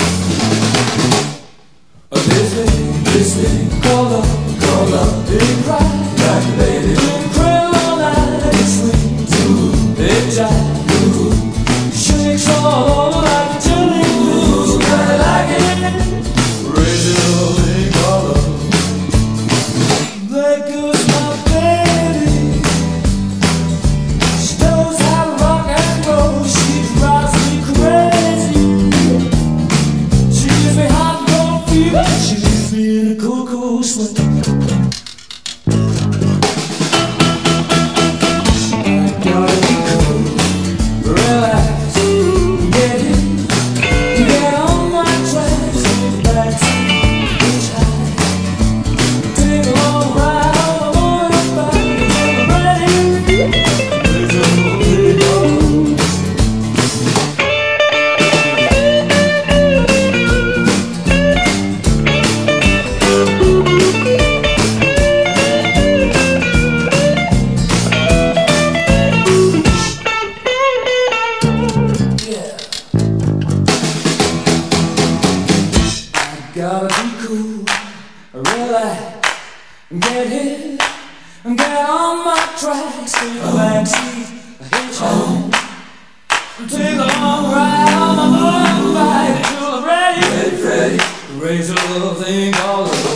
Speaker 17: love. This thing, this thing called love, called love. It cries like a lady. It cries all night. It swings, ooh, it jives, ooh. Shakes all over like a jelly blue. Kinda like it. Crazy little thing called love. There goes my baby. She knows how to rock and roll. She drives me crazy. She gives me hot and cold fever. She leaves me in a cold, cold sweat. I gotta be cool, relax, get in, get on my tracks, backseat, hitchhike, take a long ride on the motorbike, get ready. There's a little gotta be cool, relax, get hit, get on my tracks, take a backseat, hitchhike, take a long ride on my motorbike till I'm ready, ready, ready, raise a little thing called love.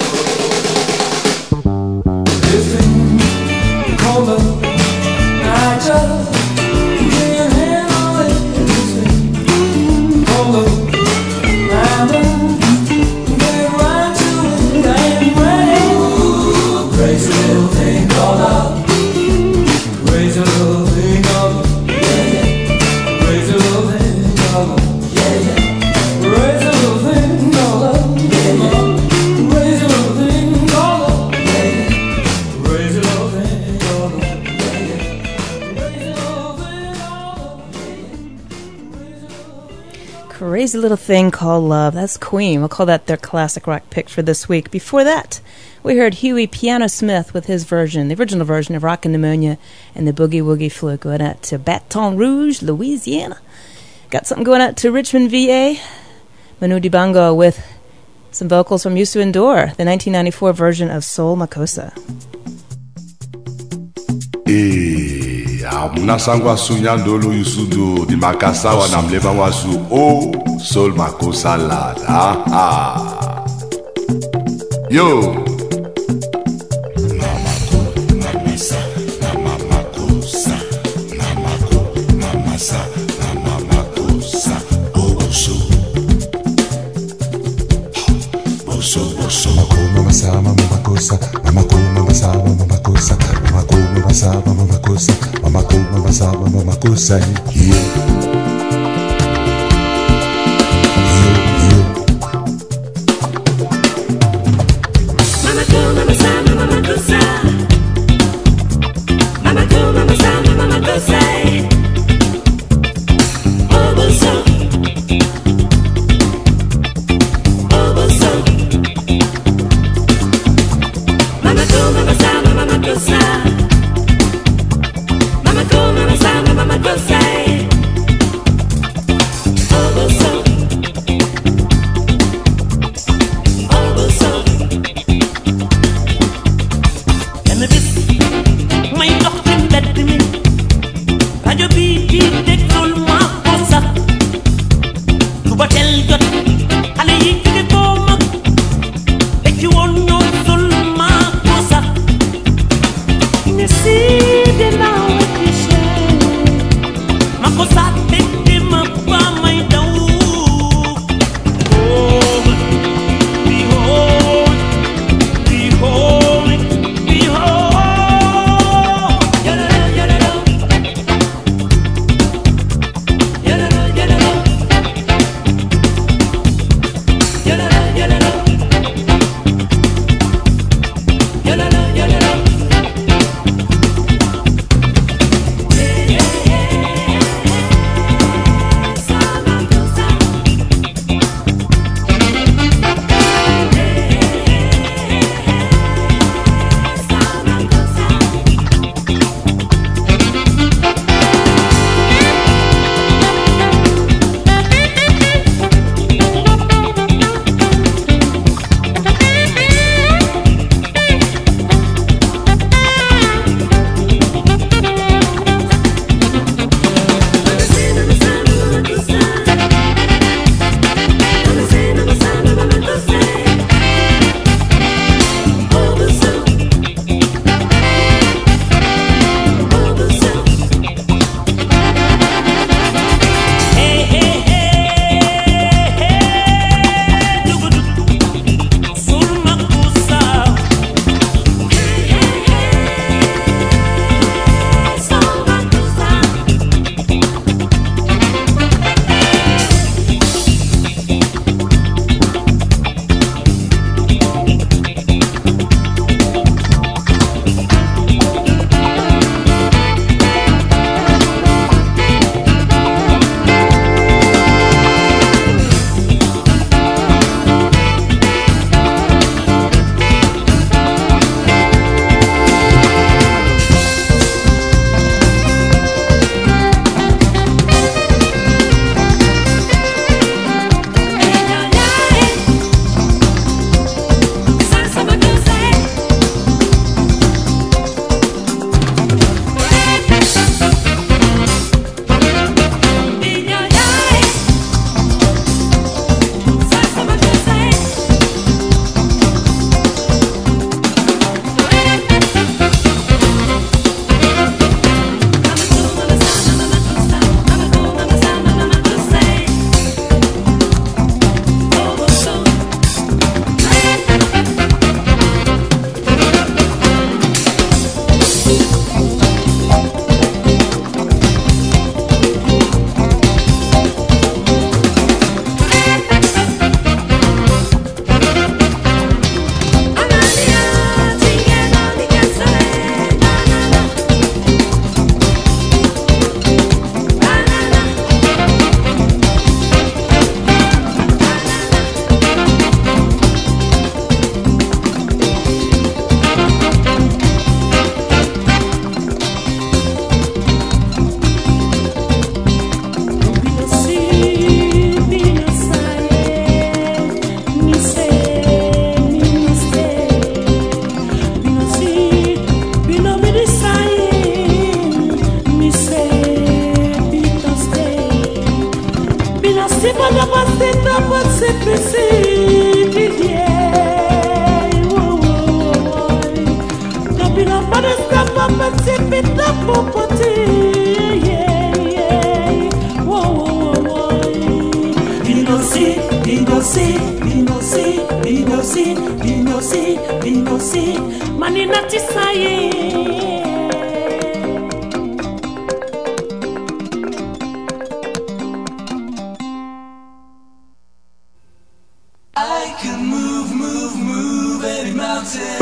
Speaker 17: This thing called love, I just can't handle it. This thing called love, I know. Crazy little thing called love. Crazy little thing called love. Yeah, yeah. Crazy little thing called love. Yeah, yeah. Crazy little thing called love. Yeah, yeah. Crazy little thing called love. Yeah, yeah. Crazy little thing called love. Yeah, yeah. Crazy little thing called love.
Speaker 3: Crazy Little Thing Called Love. That's Queen. We'll call that their classic rock pick for this week. Before that, we heard Huey Piano Smith with his version, the original version of Rockin' Pneumonia and the Boogie Woogie Flu, going out to Baton Rouge, Louisiana. Got something going out to Richmond, V A. Manu Dibango with some vocals from Youssou N'Dour, the nineteen ninety-four version of Soul Makossa.
Speaker 18: Eh, amunasangwa sunyandolo Yusudu di Makasa wana mleva wasu oh Soul Makossa lad. Ah ah. Yo.
Speaker 14: Mama sama mama kosa, mama ko mama sama mama kosa, mama ko mama sama mama kosa, mama ko mama sama mama kosa. Yeah.
Speaker 5: Mama ko mama sama mama kosa, mama ko mama sama mama kosa. Oh, boso, oh, boso. Mama ko mama sama mama kosa, mama ko mama sama mama kosa.
Speaker 19: with the property. Yeah, yeah. Whoa, whoa, whoa, whoa. Vino si, vino si, vino si, vino si, vino si, vino si. Manina tisaye.
Speaker 17: I can move, move, move any mountain.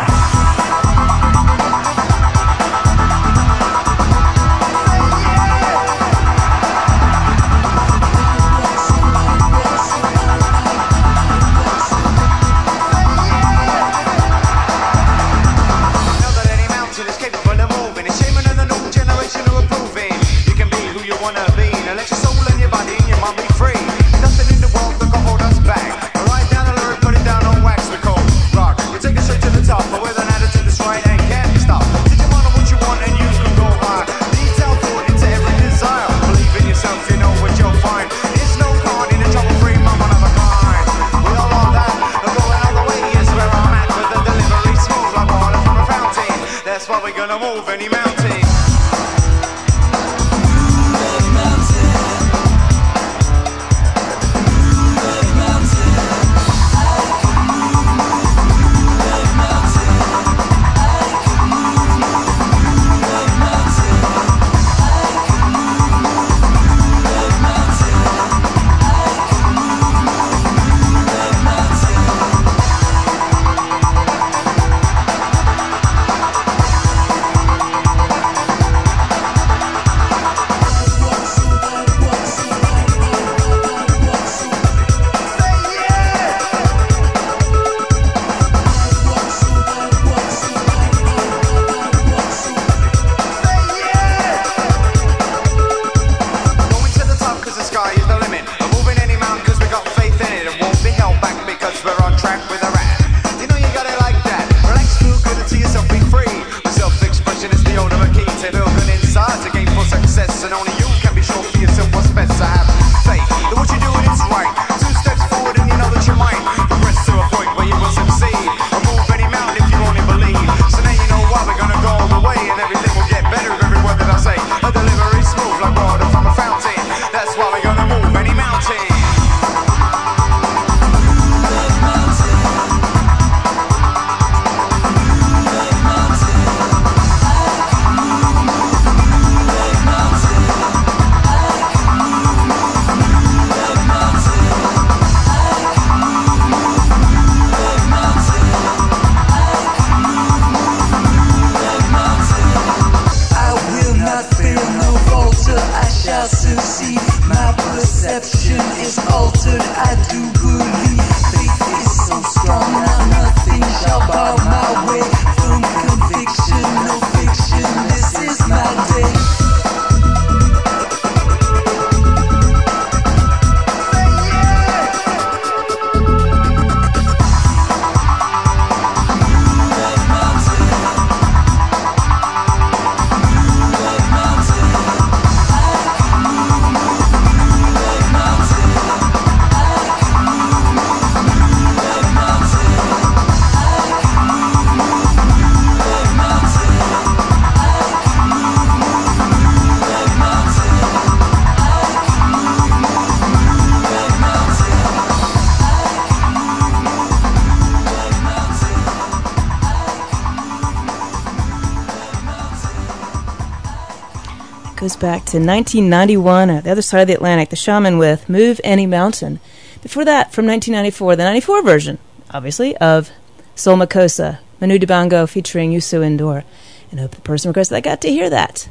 Speaker 3: Goes back to nineteen ninety-one, at the other side of the Atlantic, the Shaman with Move Any Mountain. Before that, from nineteen ninety-four, the ninety-four version, obviously, of Soul Makossa, Manu Dibango featuring Youssou N'Dour. And I hope the person requested I got to hear that.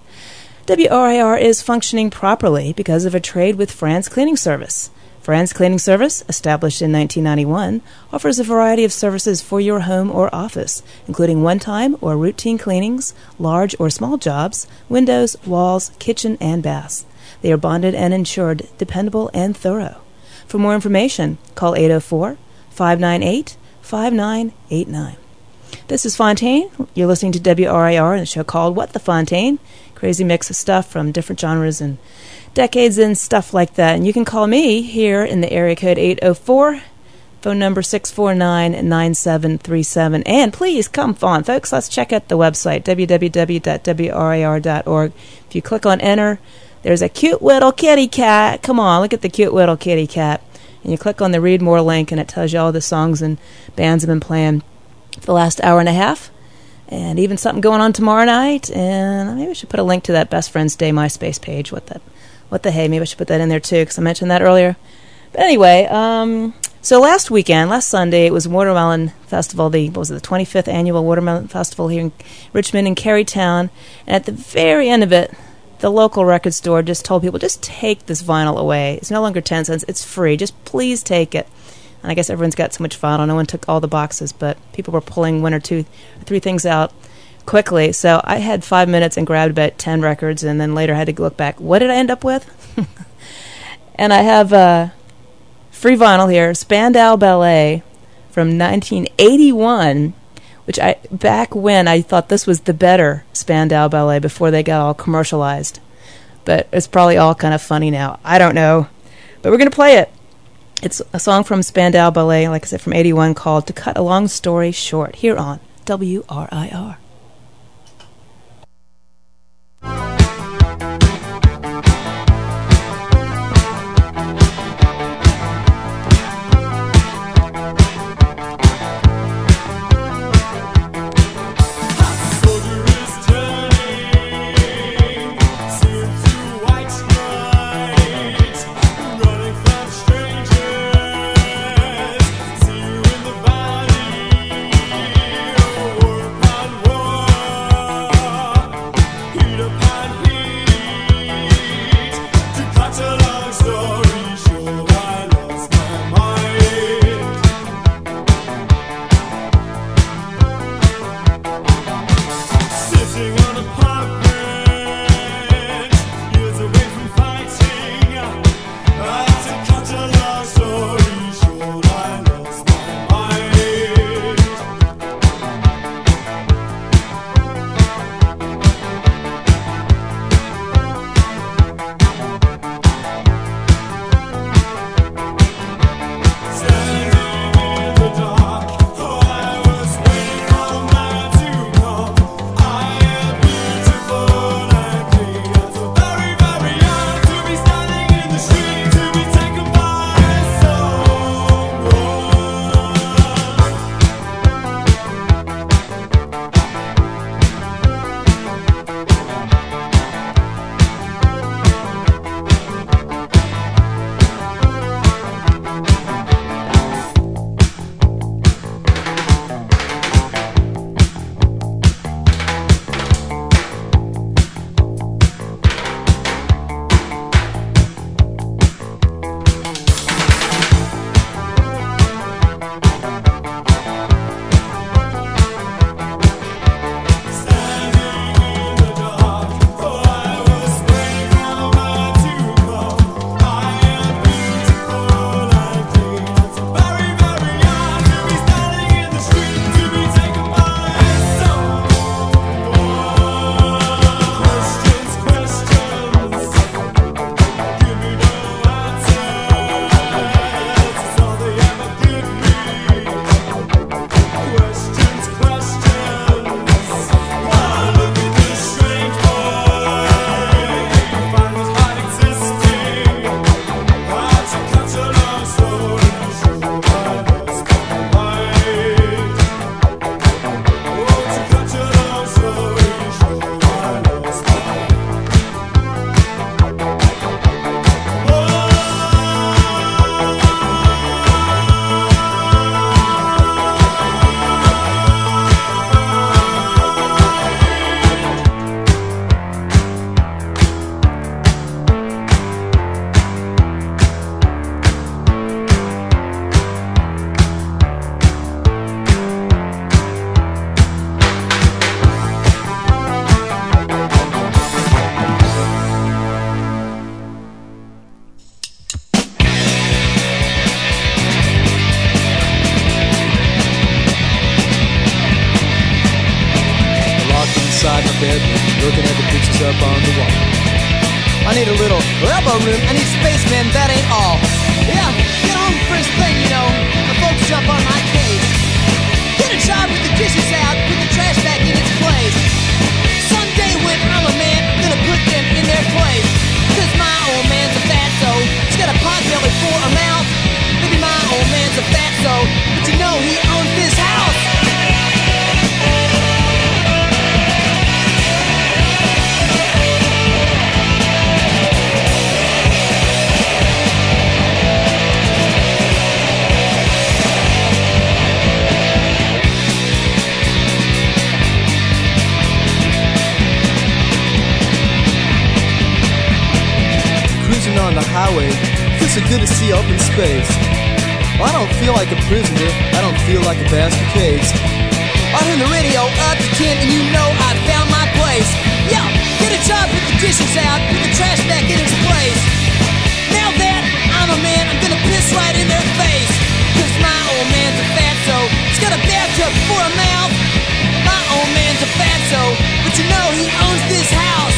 Speaker 3: W R I R is functioning properly because of a trade with France Cleaning Service. France Cleaning Service, established in nineteen ninety-one, offers a variety of services for your home or office, including one-time or routine cleanings, large or small jobs, windows, walls, kitchen, and baths. They are bonded and insured, dependable, and thorough. For more information, call eight oh four, five nine eight, five nine eight nine. This is Fontaine. You're listening to W R I R and a show called What the Fontaine? Crazy mix of stuff from different genres and decades and stuff like that. And you can call me here in the area code eight oh four, Phone number six four nine, nine seven three seven. And please come on, folks. Let's check out the website, w w w dot w r i r dot org. If you click on enter, there's a cute little kitty cat. Come on, look at the cute little kitty cat. And you click on the Read More link, and it tells you all the songs and bands have been playing for the last hour and a half. And even something going on tomorrow night. And maybe I should put a link to that Best Friends Day MySpace page. What the, what the hey? Maybe I should put that in there, too, because I mentioned that earlier. But anyway, um, so last weekend, last Sunday, it was Watermelon Festival, the, what was it, the twenty-fifth Annual Watermelon Festival here in Richmond and Carytown. And at the very end of it, the local record store just told people, just take this vinyl away. It's no longer ten cents. It's free. Just please take it. And I guess everyone's got so much vinyl. No one took all the boxes, but people were pulling one or two, three things out quickly. So I had five minutes and grabbed about ten records, and then later I had to look back. What did I end up with? And I have uh, free vinyl here, Spandau Ballet from nineteen eighty-one, which I back when I thought this was the better Spandau Ballet before they got all commercialized. But it's probably all kind of funny now. I don't know. But we're going to play it. It's a song from Spandau Ballet, like I said, from eighty-one, called To Cut a Long Story Short, here on W R I R.
Speaker 20: looking at the pictures up on the wall. I need a little elbow room. I need space, man. That ain't all. Yeah, get home first thing, you know, before
Speaker 4: folks jump on my case. Get a job with the dishes out, put the trash back in its place. Someday when I'm a man, I'm gonna put them in their place. Cause my old man's a fatso, he's got a pot belly for a mouth. Maybe my old man's a fatso, but you know he owns this house.
Speaker 20: Cruising on the highway, feels so good to see open space. I don't feel like a prisoner, I don't feel like a basket case.
Speaker 4: I turn the radio up to ten and you know I found my place. Yo, get a job, put the dishes out, put the trash back in its place. Now that I'm a man, I'm gonna piss right in their face. Cause my old man's a fatso, he's got a bathtub for a mouth. My old man's a fatso, but you know he owns this house.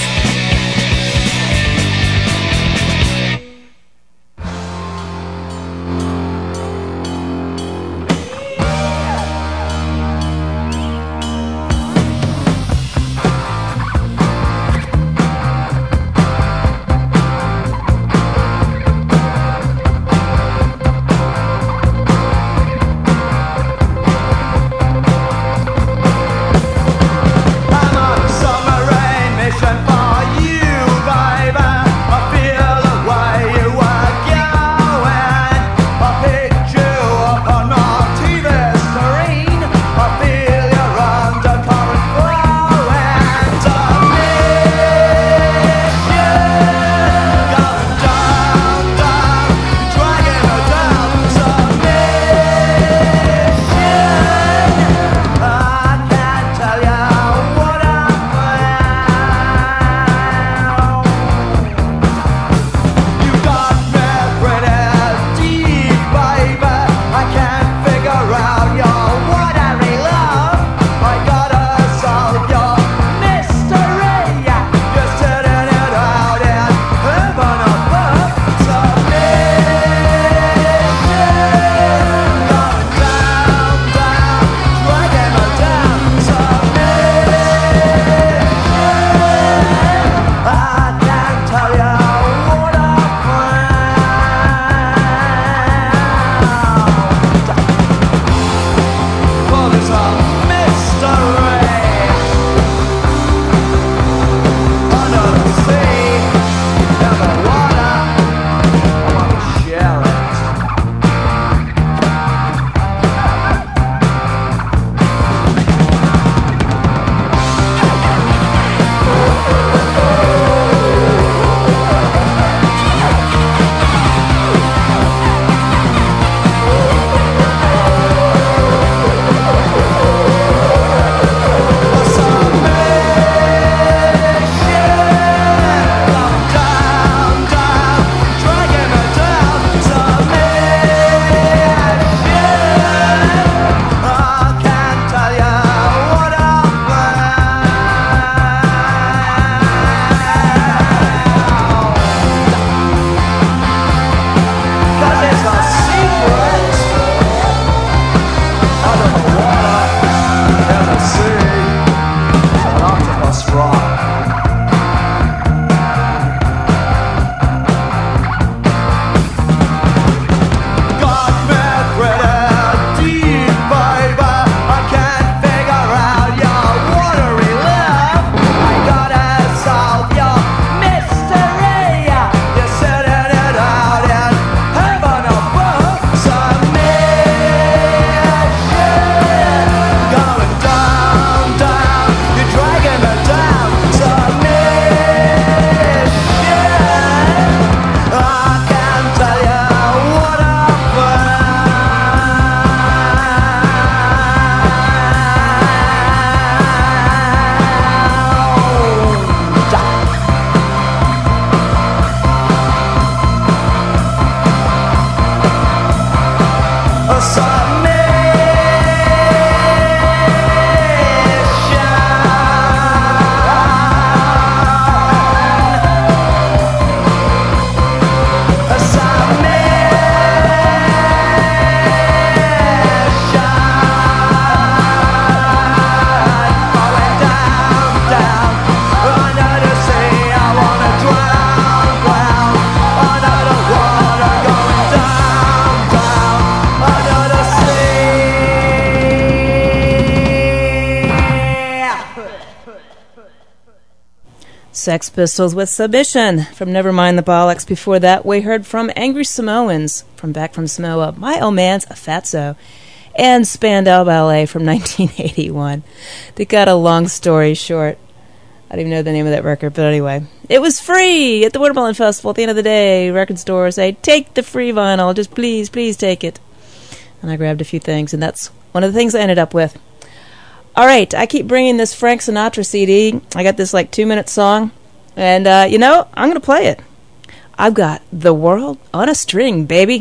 Speaker 3: Sex Pistols with Submission from Nevermind the Bollocks. Before that, we heard from Angry Samoans from Back from Samoa, My Old Man's a Fatso, and Spandau Ballet from nineteen eighty-one. They got a long story short. I don't even know the name of that record, but anyway. It was free at the Watermelon Festival at the end of the day. Record stores say, take the free vinyl, just please, please take it. And I grabbed a few things, and that's one of the things I ended up with. All right, I keep bringing this Frank Sinatra C D. I got this like two-minute song, and uh, you know, I'm going to play it. I've got The World on a String, baby.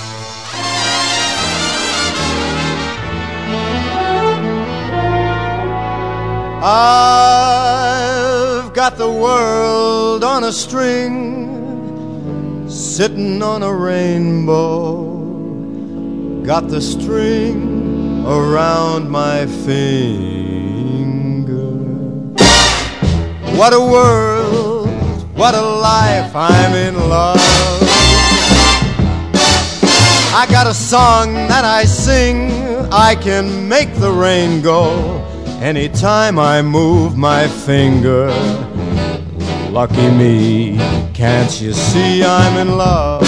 Speaker 21: I've got the world on a string, sitting on a rainbow. Got the string around my finger. What a world, what a life, I'm in love. I got a song that I sing, I can make the rain go anytime I move my finger. Lucky me, can't you see I'm in love?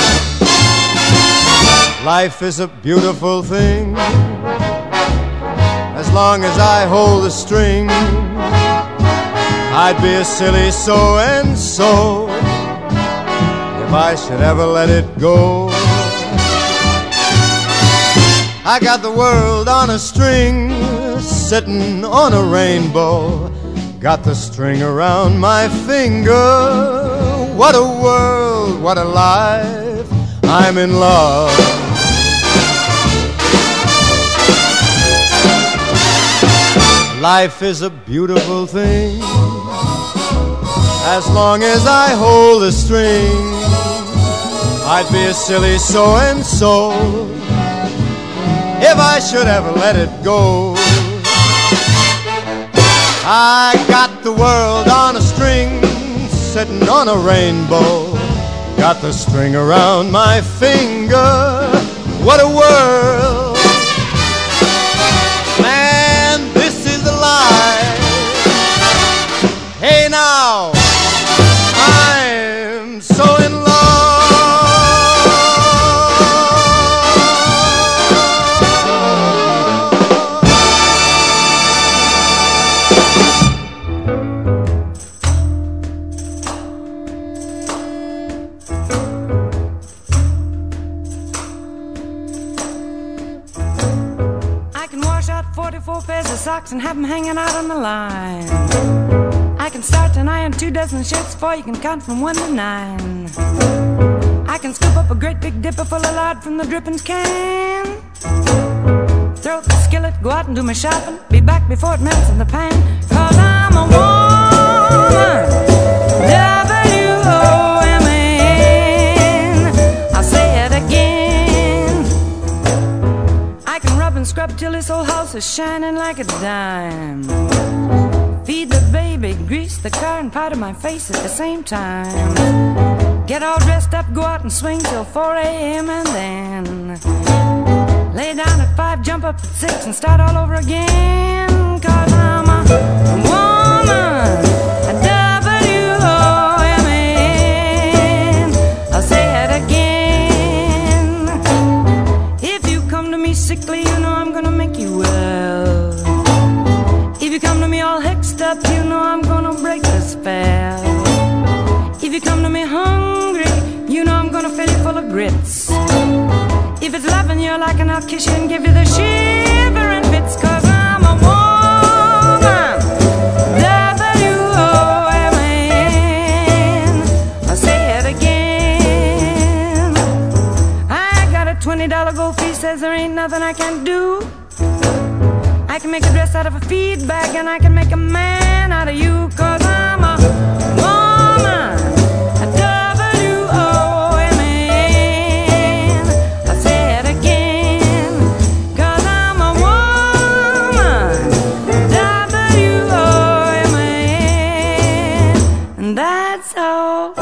Speaker 21: Life is a beautiful thing, as long as I hold the string. I'd be a silly so-and-so if I should ever let it go. I got the world on a string, sitting on a rainbow. Got the string around my finger. What a world, what a life, I'm in love. Life is a beautiful thing, as long as I hold the string. I'd be a silly so-and-so if I should ever let it go. I got the world on a string, sitting on a rainbow. Got the string around my finger. What a world, man, this is a life. Hey now, I'm so in love.
Speaker 22: forty-four pairs of socks and have them hanging out on the line. I can start and iron two dozen shirts before you can count from one to nine. I can scoop up a great big dipper full of lard from the drippings can. Throw up the skillet, go out and do my shopping. Be back before it melts in the pan. Cause I'm a woman, W O M A N. I'll say it again. I can rub and scrub till this old house is shining like a dime. Feed the baby, grease the car, and powder my face at the same time. Get all dressed up, go out and swing till four a.m. and then lay down at five, jump up at six, and start all over again. Cause I'm a woman, a W O M A N. I'll say it again. If you come to me sickly, you know I'm gonna make you well. If you come to me all hexed up, you know I'm gonna break the spell. If you come to me hungry, you know I'm gonna fill you full of grits. If it's loving you like, and I'll kiss you and give you the shivering fits. Cause I'm a woman, W O M A N. I'll say it again. I got a twenty dollar gold fee, says there ain't nothing I can't do. I can make a dress out of a feed bag, and I can make a man out of you. Cause I'm a woman, a W O M A N. I'll say it again. Cause I'm a woman, W O M A N. And that's all.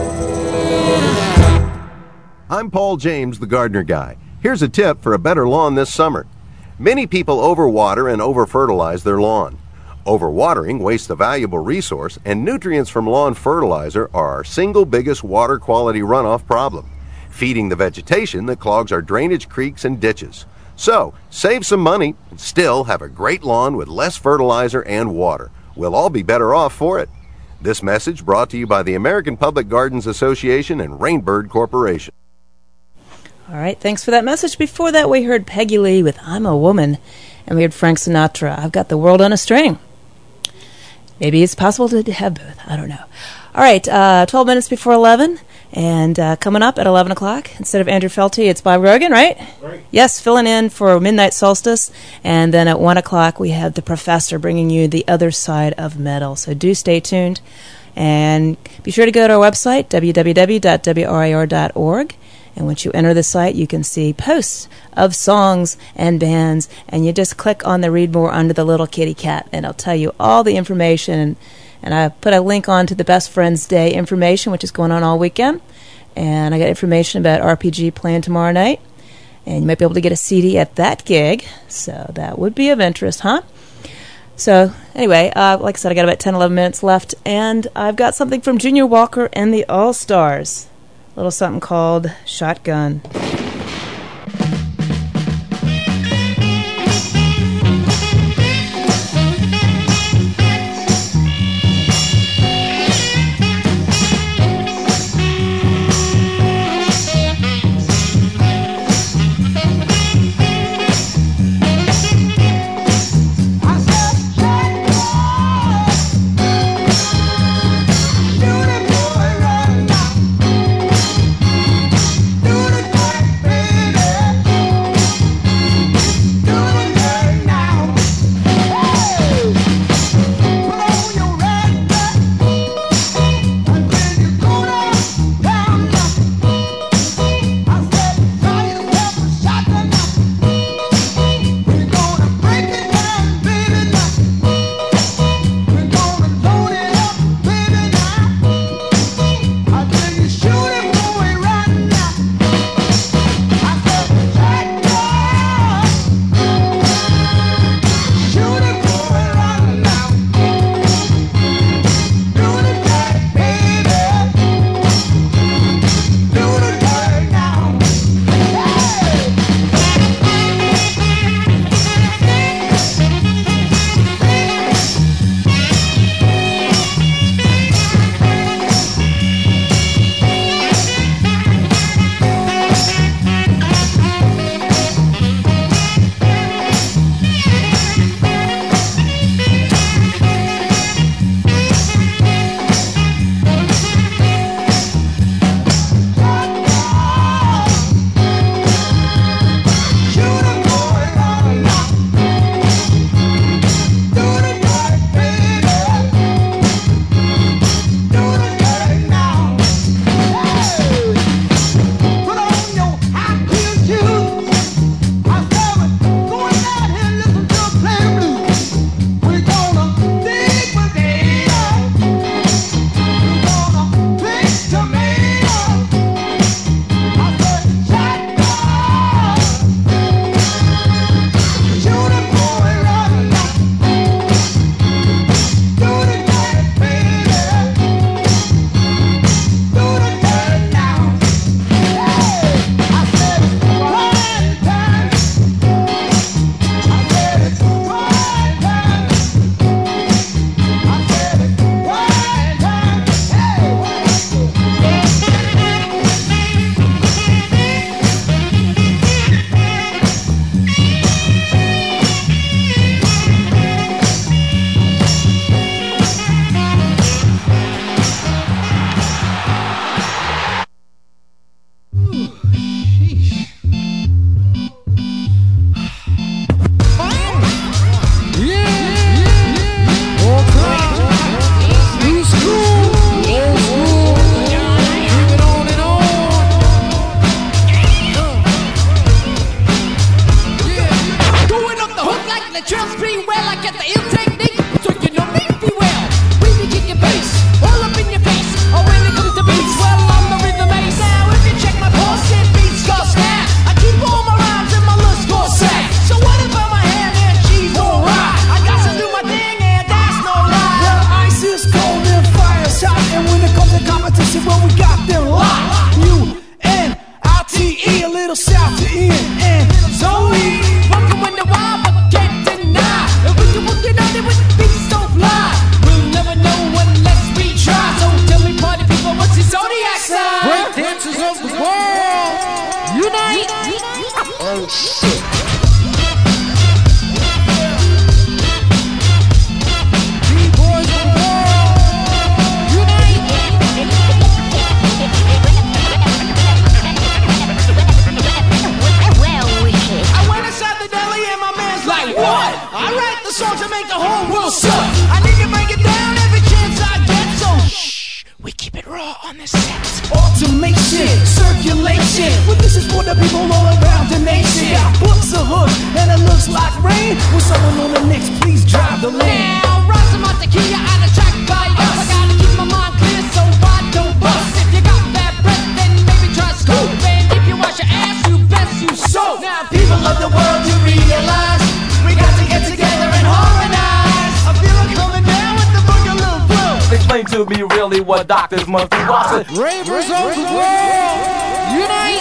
Speaker 23: I'm Paul James, the Gardener Guy. Here's a tip for a better lawn this summer. Many people overwater and over-fertilize their lawn. Overwatering wastes a valuable resource, and nutrients from lawn fertilizer are our single biggest water quality runoff problem, feeding the vegetation that clogs our drainage creeks and ditches. So, save some money and still have a great lawn with less fertilizer and water. We'll all be better off for it. This message brought to you by the American Public Gardens Association and Rainbird Corporation.
Speaker 3: All right, thanks for that message. Before that, we heard Peggy Lee with I'm a Woman, and we heard Frank Sinatra, I've Got the World on a String. Maybe it's possible to have both. I don't know. All right, uh, twelve minutes before eleven, and uh, coming up at eleven o'clock, instead of Andrew Felty, it's Bob Rogan, right?
Speaker 1: Right.
Speaker 3: Yes, filling in for Midnight Solstice, and then at one o'clock we have the Professor bringing you the other side of metal. So do stay tuned, and be sure to go to our website, w w w dot w r i r dot org. And once you enter the site, you can see posts of songs and bands, and you just click on the Read More under the little kitty cat, and it'll tell you all the information. And, and I put a link on to the Best Friends Day information, which is going on all weekend. And I got information about R P G playing tomorrow night. And you might be able to get a C D at that gig, so that would be of interest, huh? So, anyway, uh, like I said, I got about ten, eleven minutes left, and I've got something from Junior Walker and the All-Stars. A little something called Shotgun.
Speaker 2: Do the
Speaker 1: raw on the set. Automation, circulation. Well, this is for the people all around the nation. Got books a hook, and it looks like rain. With someone on the Knicks, please drive the lane.
Speaker 2: Now, Rosamond Tequila on the track by us. I gotta keep my mind clear so I don't bust. If you got bad breath, then maybe try scope. And if you wash your ass, you best you soap.
Speaker 1: Now, people of the world, you realize we got to get together and harmonize. I feel it coming down with the boogaloo blue.
Speaker 6: Explain to me really what doctors must do.
Speaker 1: Ravers of the world, unite!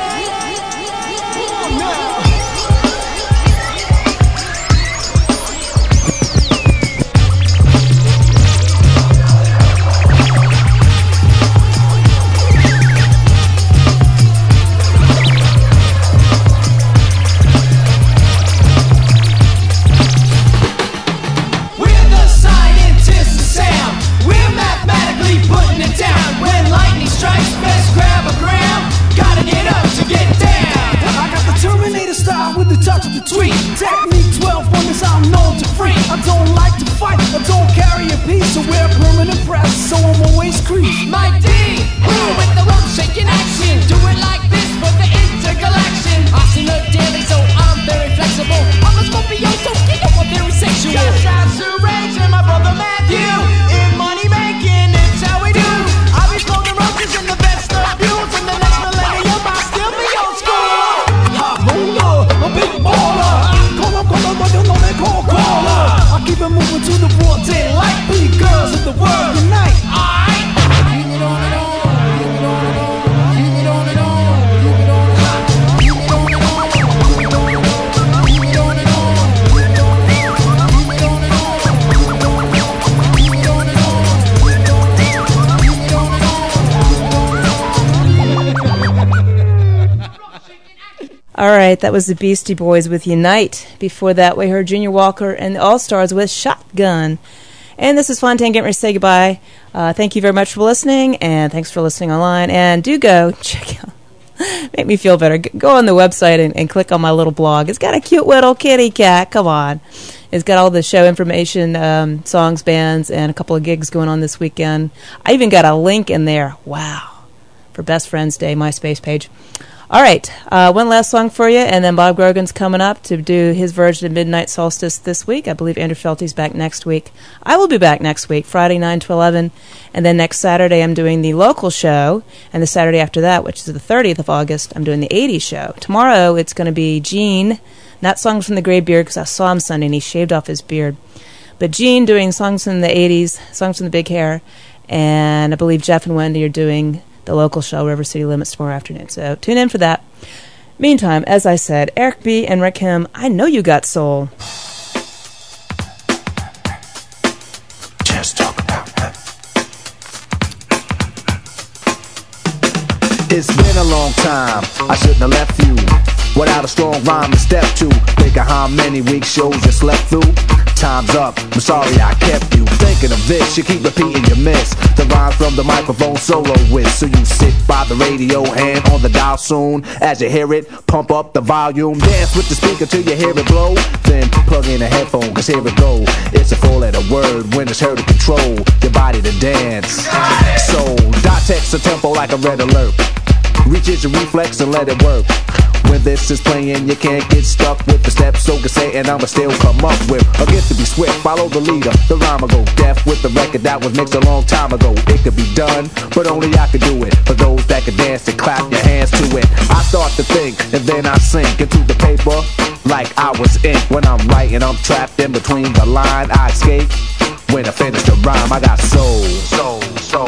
Speaker 1: We're the scientists of sound. We're mathematically putting it down. When lightning strikes, best grab a gram. Gotta get up to get down. I got the Terminator style with the touch of the tweet. Technique twelve wonders I'm known to freak. I don't like to fight, I don't carry a piece. So wear permanent press, so I'm always creep.
Speaker 2: My D, who with the rope shaking action. Do it like this for the intergalaction. I've seen her daily, so I'm very flexible. I'm a Scorpio, so you know I'm very sexual.
Speaker 1: Just out to Rage and my brother Matthew. In money making, it's how we do. I'll be smoking roses in the best of views. In the next millennium, I'll still be old school. Hot roller, a big baller. Call up, call up, but you know they call caller. I keep it moving to the broad daylight. Pretty girls of the world unite. Alright. Keep it on and on, keep it on and on, keep it on and on, keep it on and on, keep it on and on, keep it on and on, keep it on and on, keep it on and on, keep it on and on, keep it on and on, keep it on and
Speaker 3: All right, that was the Beastie Boys with Unite. Before that, we heard Junior Walker and the All-Stars with Shotgun. And this is Fontaine getting ready to say goodbye. Uh, thank you very much for listening, and thanks for listening online. And do go check out, make me feel better. Go on the website and, and click on my little blog. It's got a cute little kitty cat. Come on. It's got all the show information, um, songs, bands, and a couple of gigs going on this weekend. I even got a link in there. Wow. For Best Friends Day, MySpace page. All right, uh, one last song for you, and then Bob Grogan's coming up to do his version of Midnight Solstice this week. I believe Andrew Felty's back next week. I will be back next week, Friday nine to eleven, and then next Saturday I'm doing the local show, and the Saturday after that, which is the thirtieth of August, I'm doing the eighties show. Tomorrow it's going to be Gene, not Songs from the Gray Beard, because I saw him Sunday and he shaved off his beard, but Gene doing Songs from the eighties, Songs from the Big Hair, and I believe Jeff and Wendy are doing the local show, River City Limits, tomorrow afternoon. So tune in for that. Meantime, as I said, Eric B. and Rick Him, I Know You Got Soul.
Speaker 15: Just talk about that. It's been a long time, I shouldn't have left you without a strong rhyme to step to. Think of how many week shows you slept through. Time's up, I'm sorry I kept you thinking of this. You keep repeating your miss the rhyme from the microphone solo with. So you sit by the radio, hand on the dial soon. As you hear it, pump up the volume. Dance with the speaker till you hear it blow. Then plug in a headphone, cause here it go. It's a four letter word when it's heard to control your body to dance. So dot text a tempo like a red alert. Reaches your reflex and let it work. When this is playing, you can't get stuck with the steps. So can say, and I'ma still come up with a gift to be swift. Follow the leader, the rhyme will go deaf with the record that was mixed a long time ago. It could be done, but only I could do it. For those that can dance and clap your hands to it. I start to think, and then I sink into the paper like I was ink. When I'm writing, I'm trapped in between the line. I escape when I finish the rhyme. I got soul, soul, soul.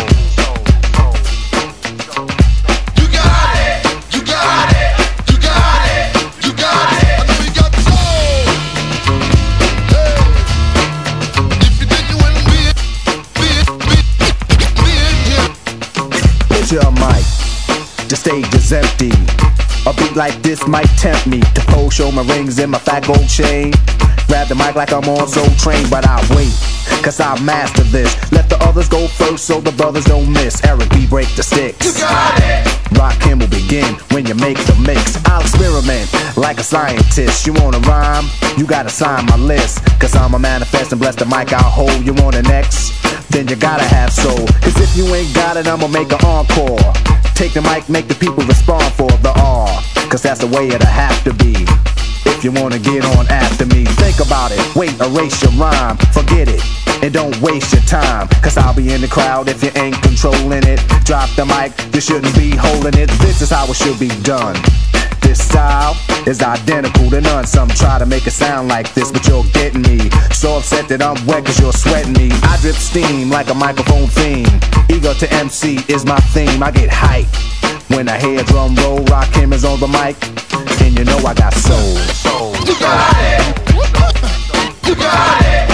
Speaker 15: Your mic, the stage is empty. A beat like this might tempt me to pose, show my rings and my fat gold chain. Grab the mic like I'm on Soul Train, but I wait, cause I master this. Let the
Speaker 7: others go first so the brothers don't miss. Eric B, break the sticks. You got it. Rakim will begin when you make the mix. I'll experiment like a scientist. You wanna rhyme? You gotta sign my list. Cause I'm a manifest and bless the mic I'll hold. You want an X? Then you gotta have soul. Cause if you ain't got it, I'ma make an encore. Take the mic, make the people respond for the R. Cause that's the way it'll have to be. If you wanna get on after me, think about it. Wait, erase your rhyme. Forget it. And don't waste your time. Cause I'll be in the crowd if you ain't controlling it. Drop the mic, you shouldn't be holding it. This is how it should be done. This style is identical to none. Some try to make it sound like this, but you're getting me. So upset that I'm wet cause you're sweating me. I drip steam like a microphone theme. Ego to M C is my theme. I get hype when I hear drum roll. Rakim is on the mic, and you know I got soul. Soul. You got it. You got it.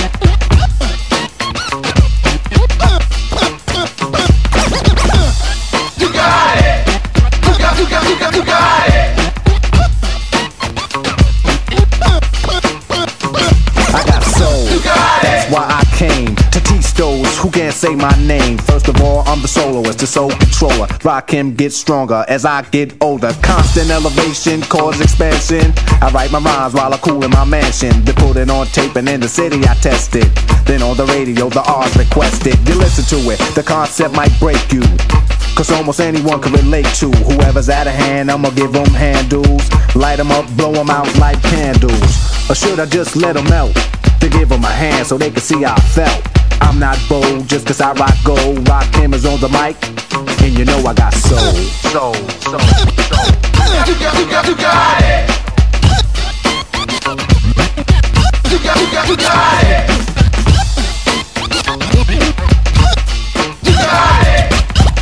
Speaker 7: You got it. You got, you got, you got, you got it. I got soul. You got That's it. Why I came to teach those who can't say my name. First of all, I'm the soloist, the soul controller. Rakim gets stronger as I get older. Constant elevation, cause expansion. I write my rhymes while I cool in my mansion. They put it on tape and in the city I test it. Then on the radio, the R's requested. You listen to it, the concept might break you. Cause almost anyone can relate to whoever's out of hand. I'ma give them handles, light them up, blow them out like candles. Or should I just let them melt? To give them a hand so they can see how I felt. I'm not bold just cause I rock gold. Rakim is on the mic, and you know I got soul. Soul, soul, soul. You got, you got, you got it. You got, you got, you got it. You got it.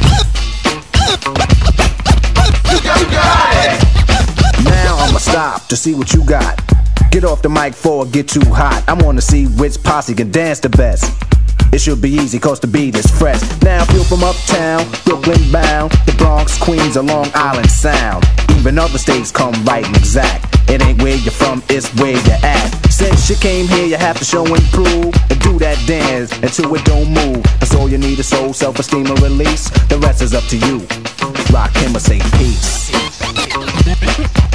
Speaker 7: You got, you got it. Now I'ma stop to see what you got. Get off the mic before it get too hot. I wanna see which posse can dance the best. It should be easy cause the beat is fresh. Now feel from uptown, Brooklyn bound, the Bronx, Queens, or Long Island Sound. Even other states come right and exact. It ain't where you're from, it's where you're at. Since you came here, you have to show and prove. And do that dance until it don't move. That's all you need is soul, self-esteem, and release. The rest is up to you. Rakim will say peace.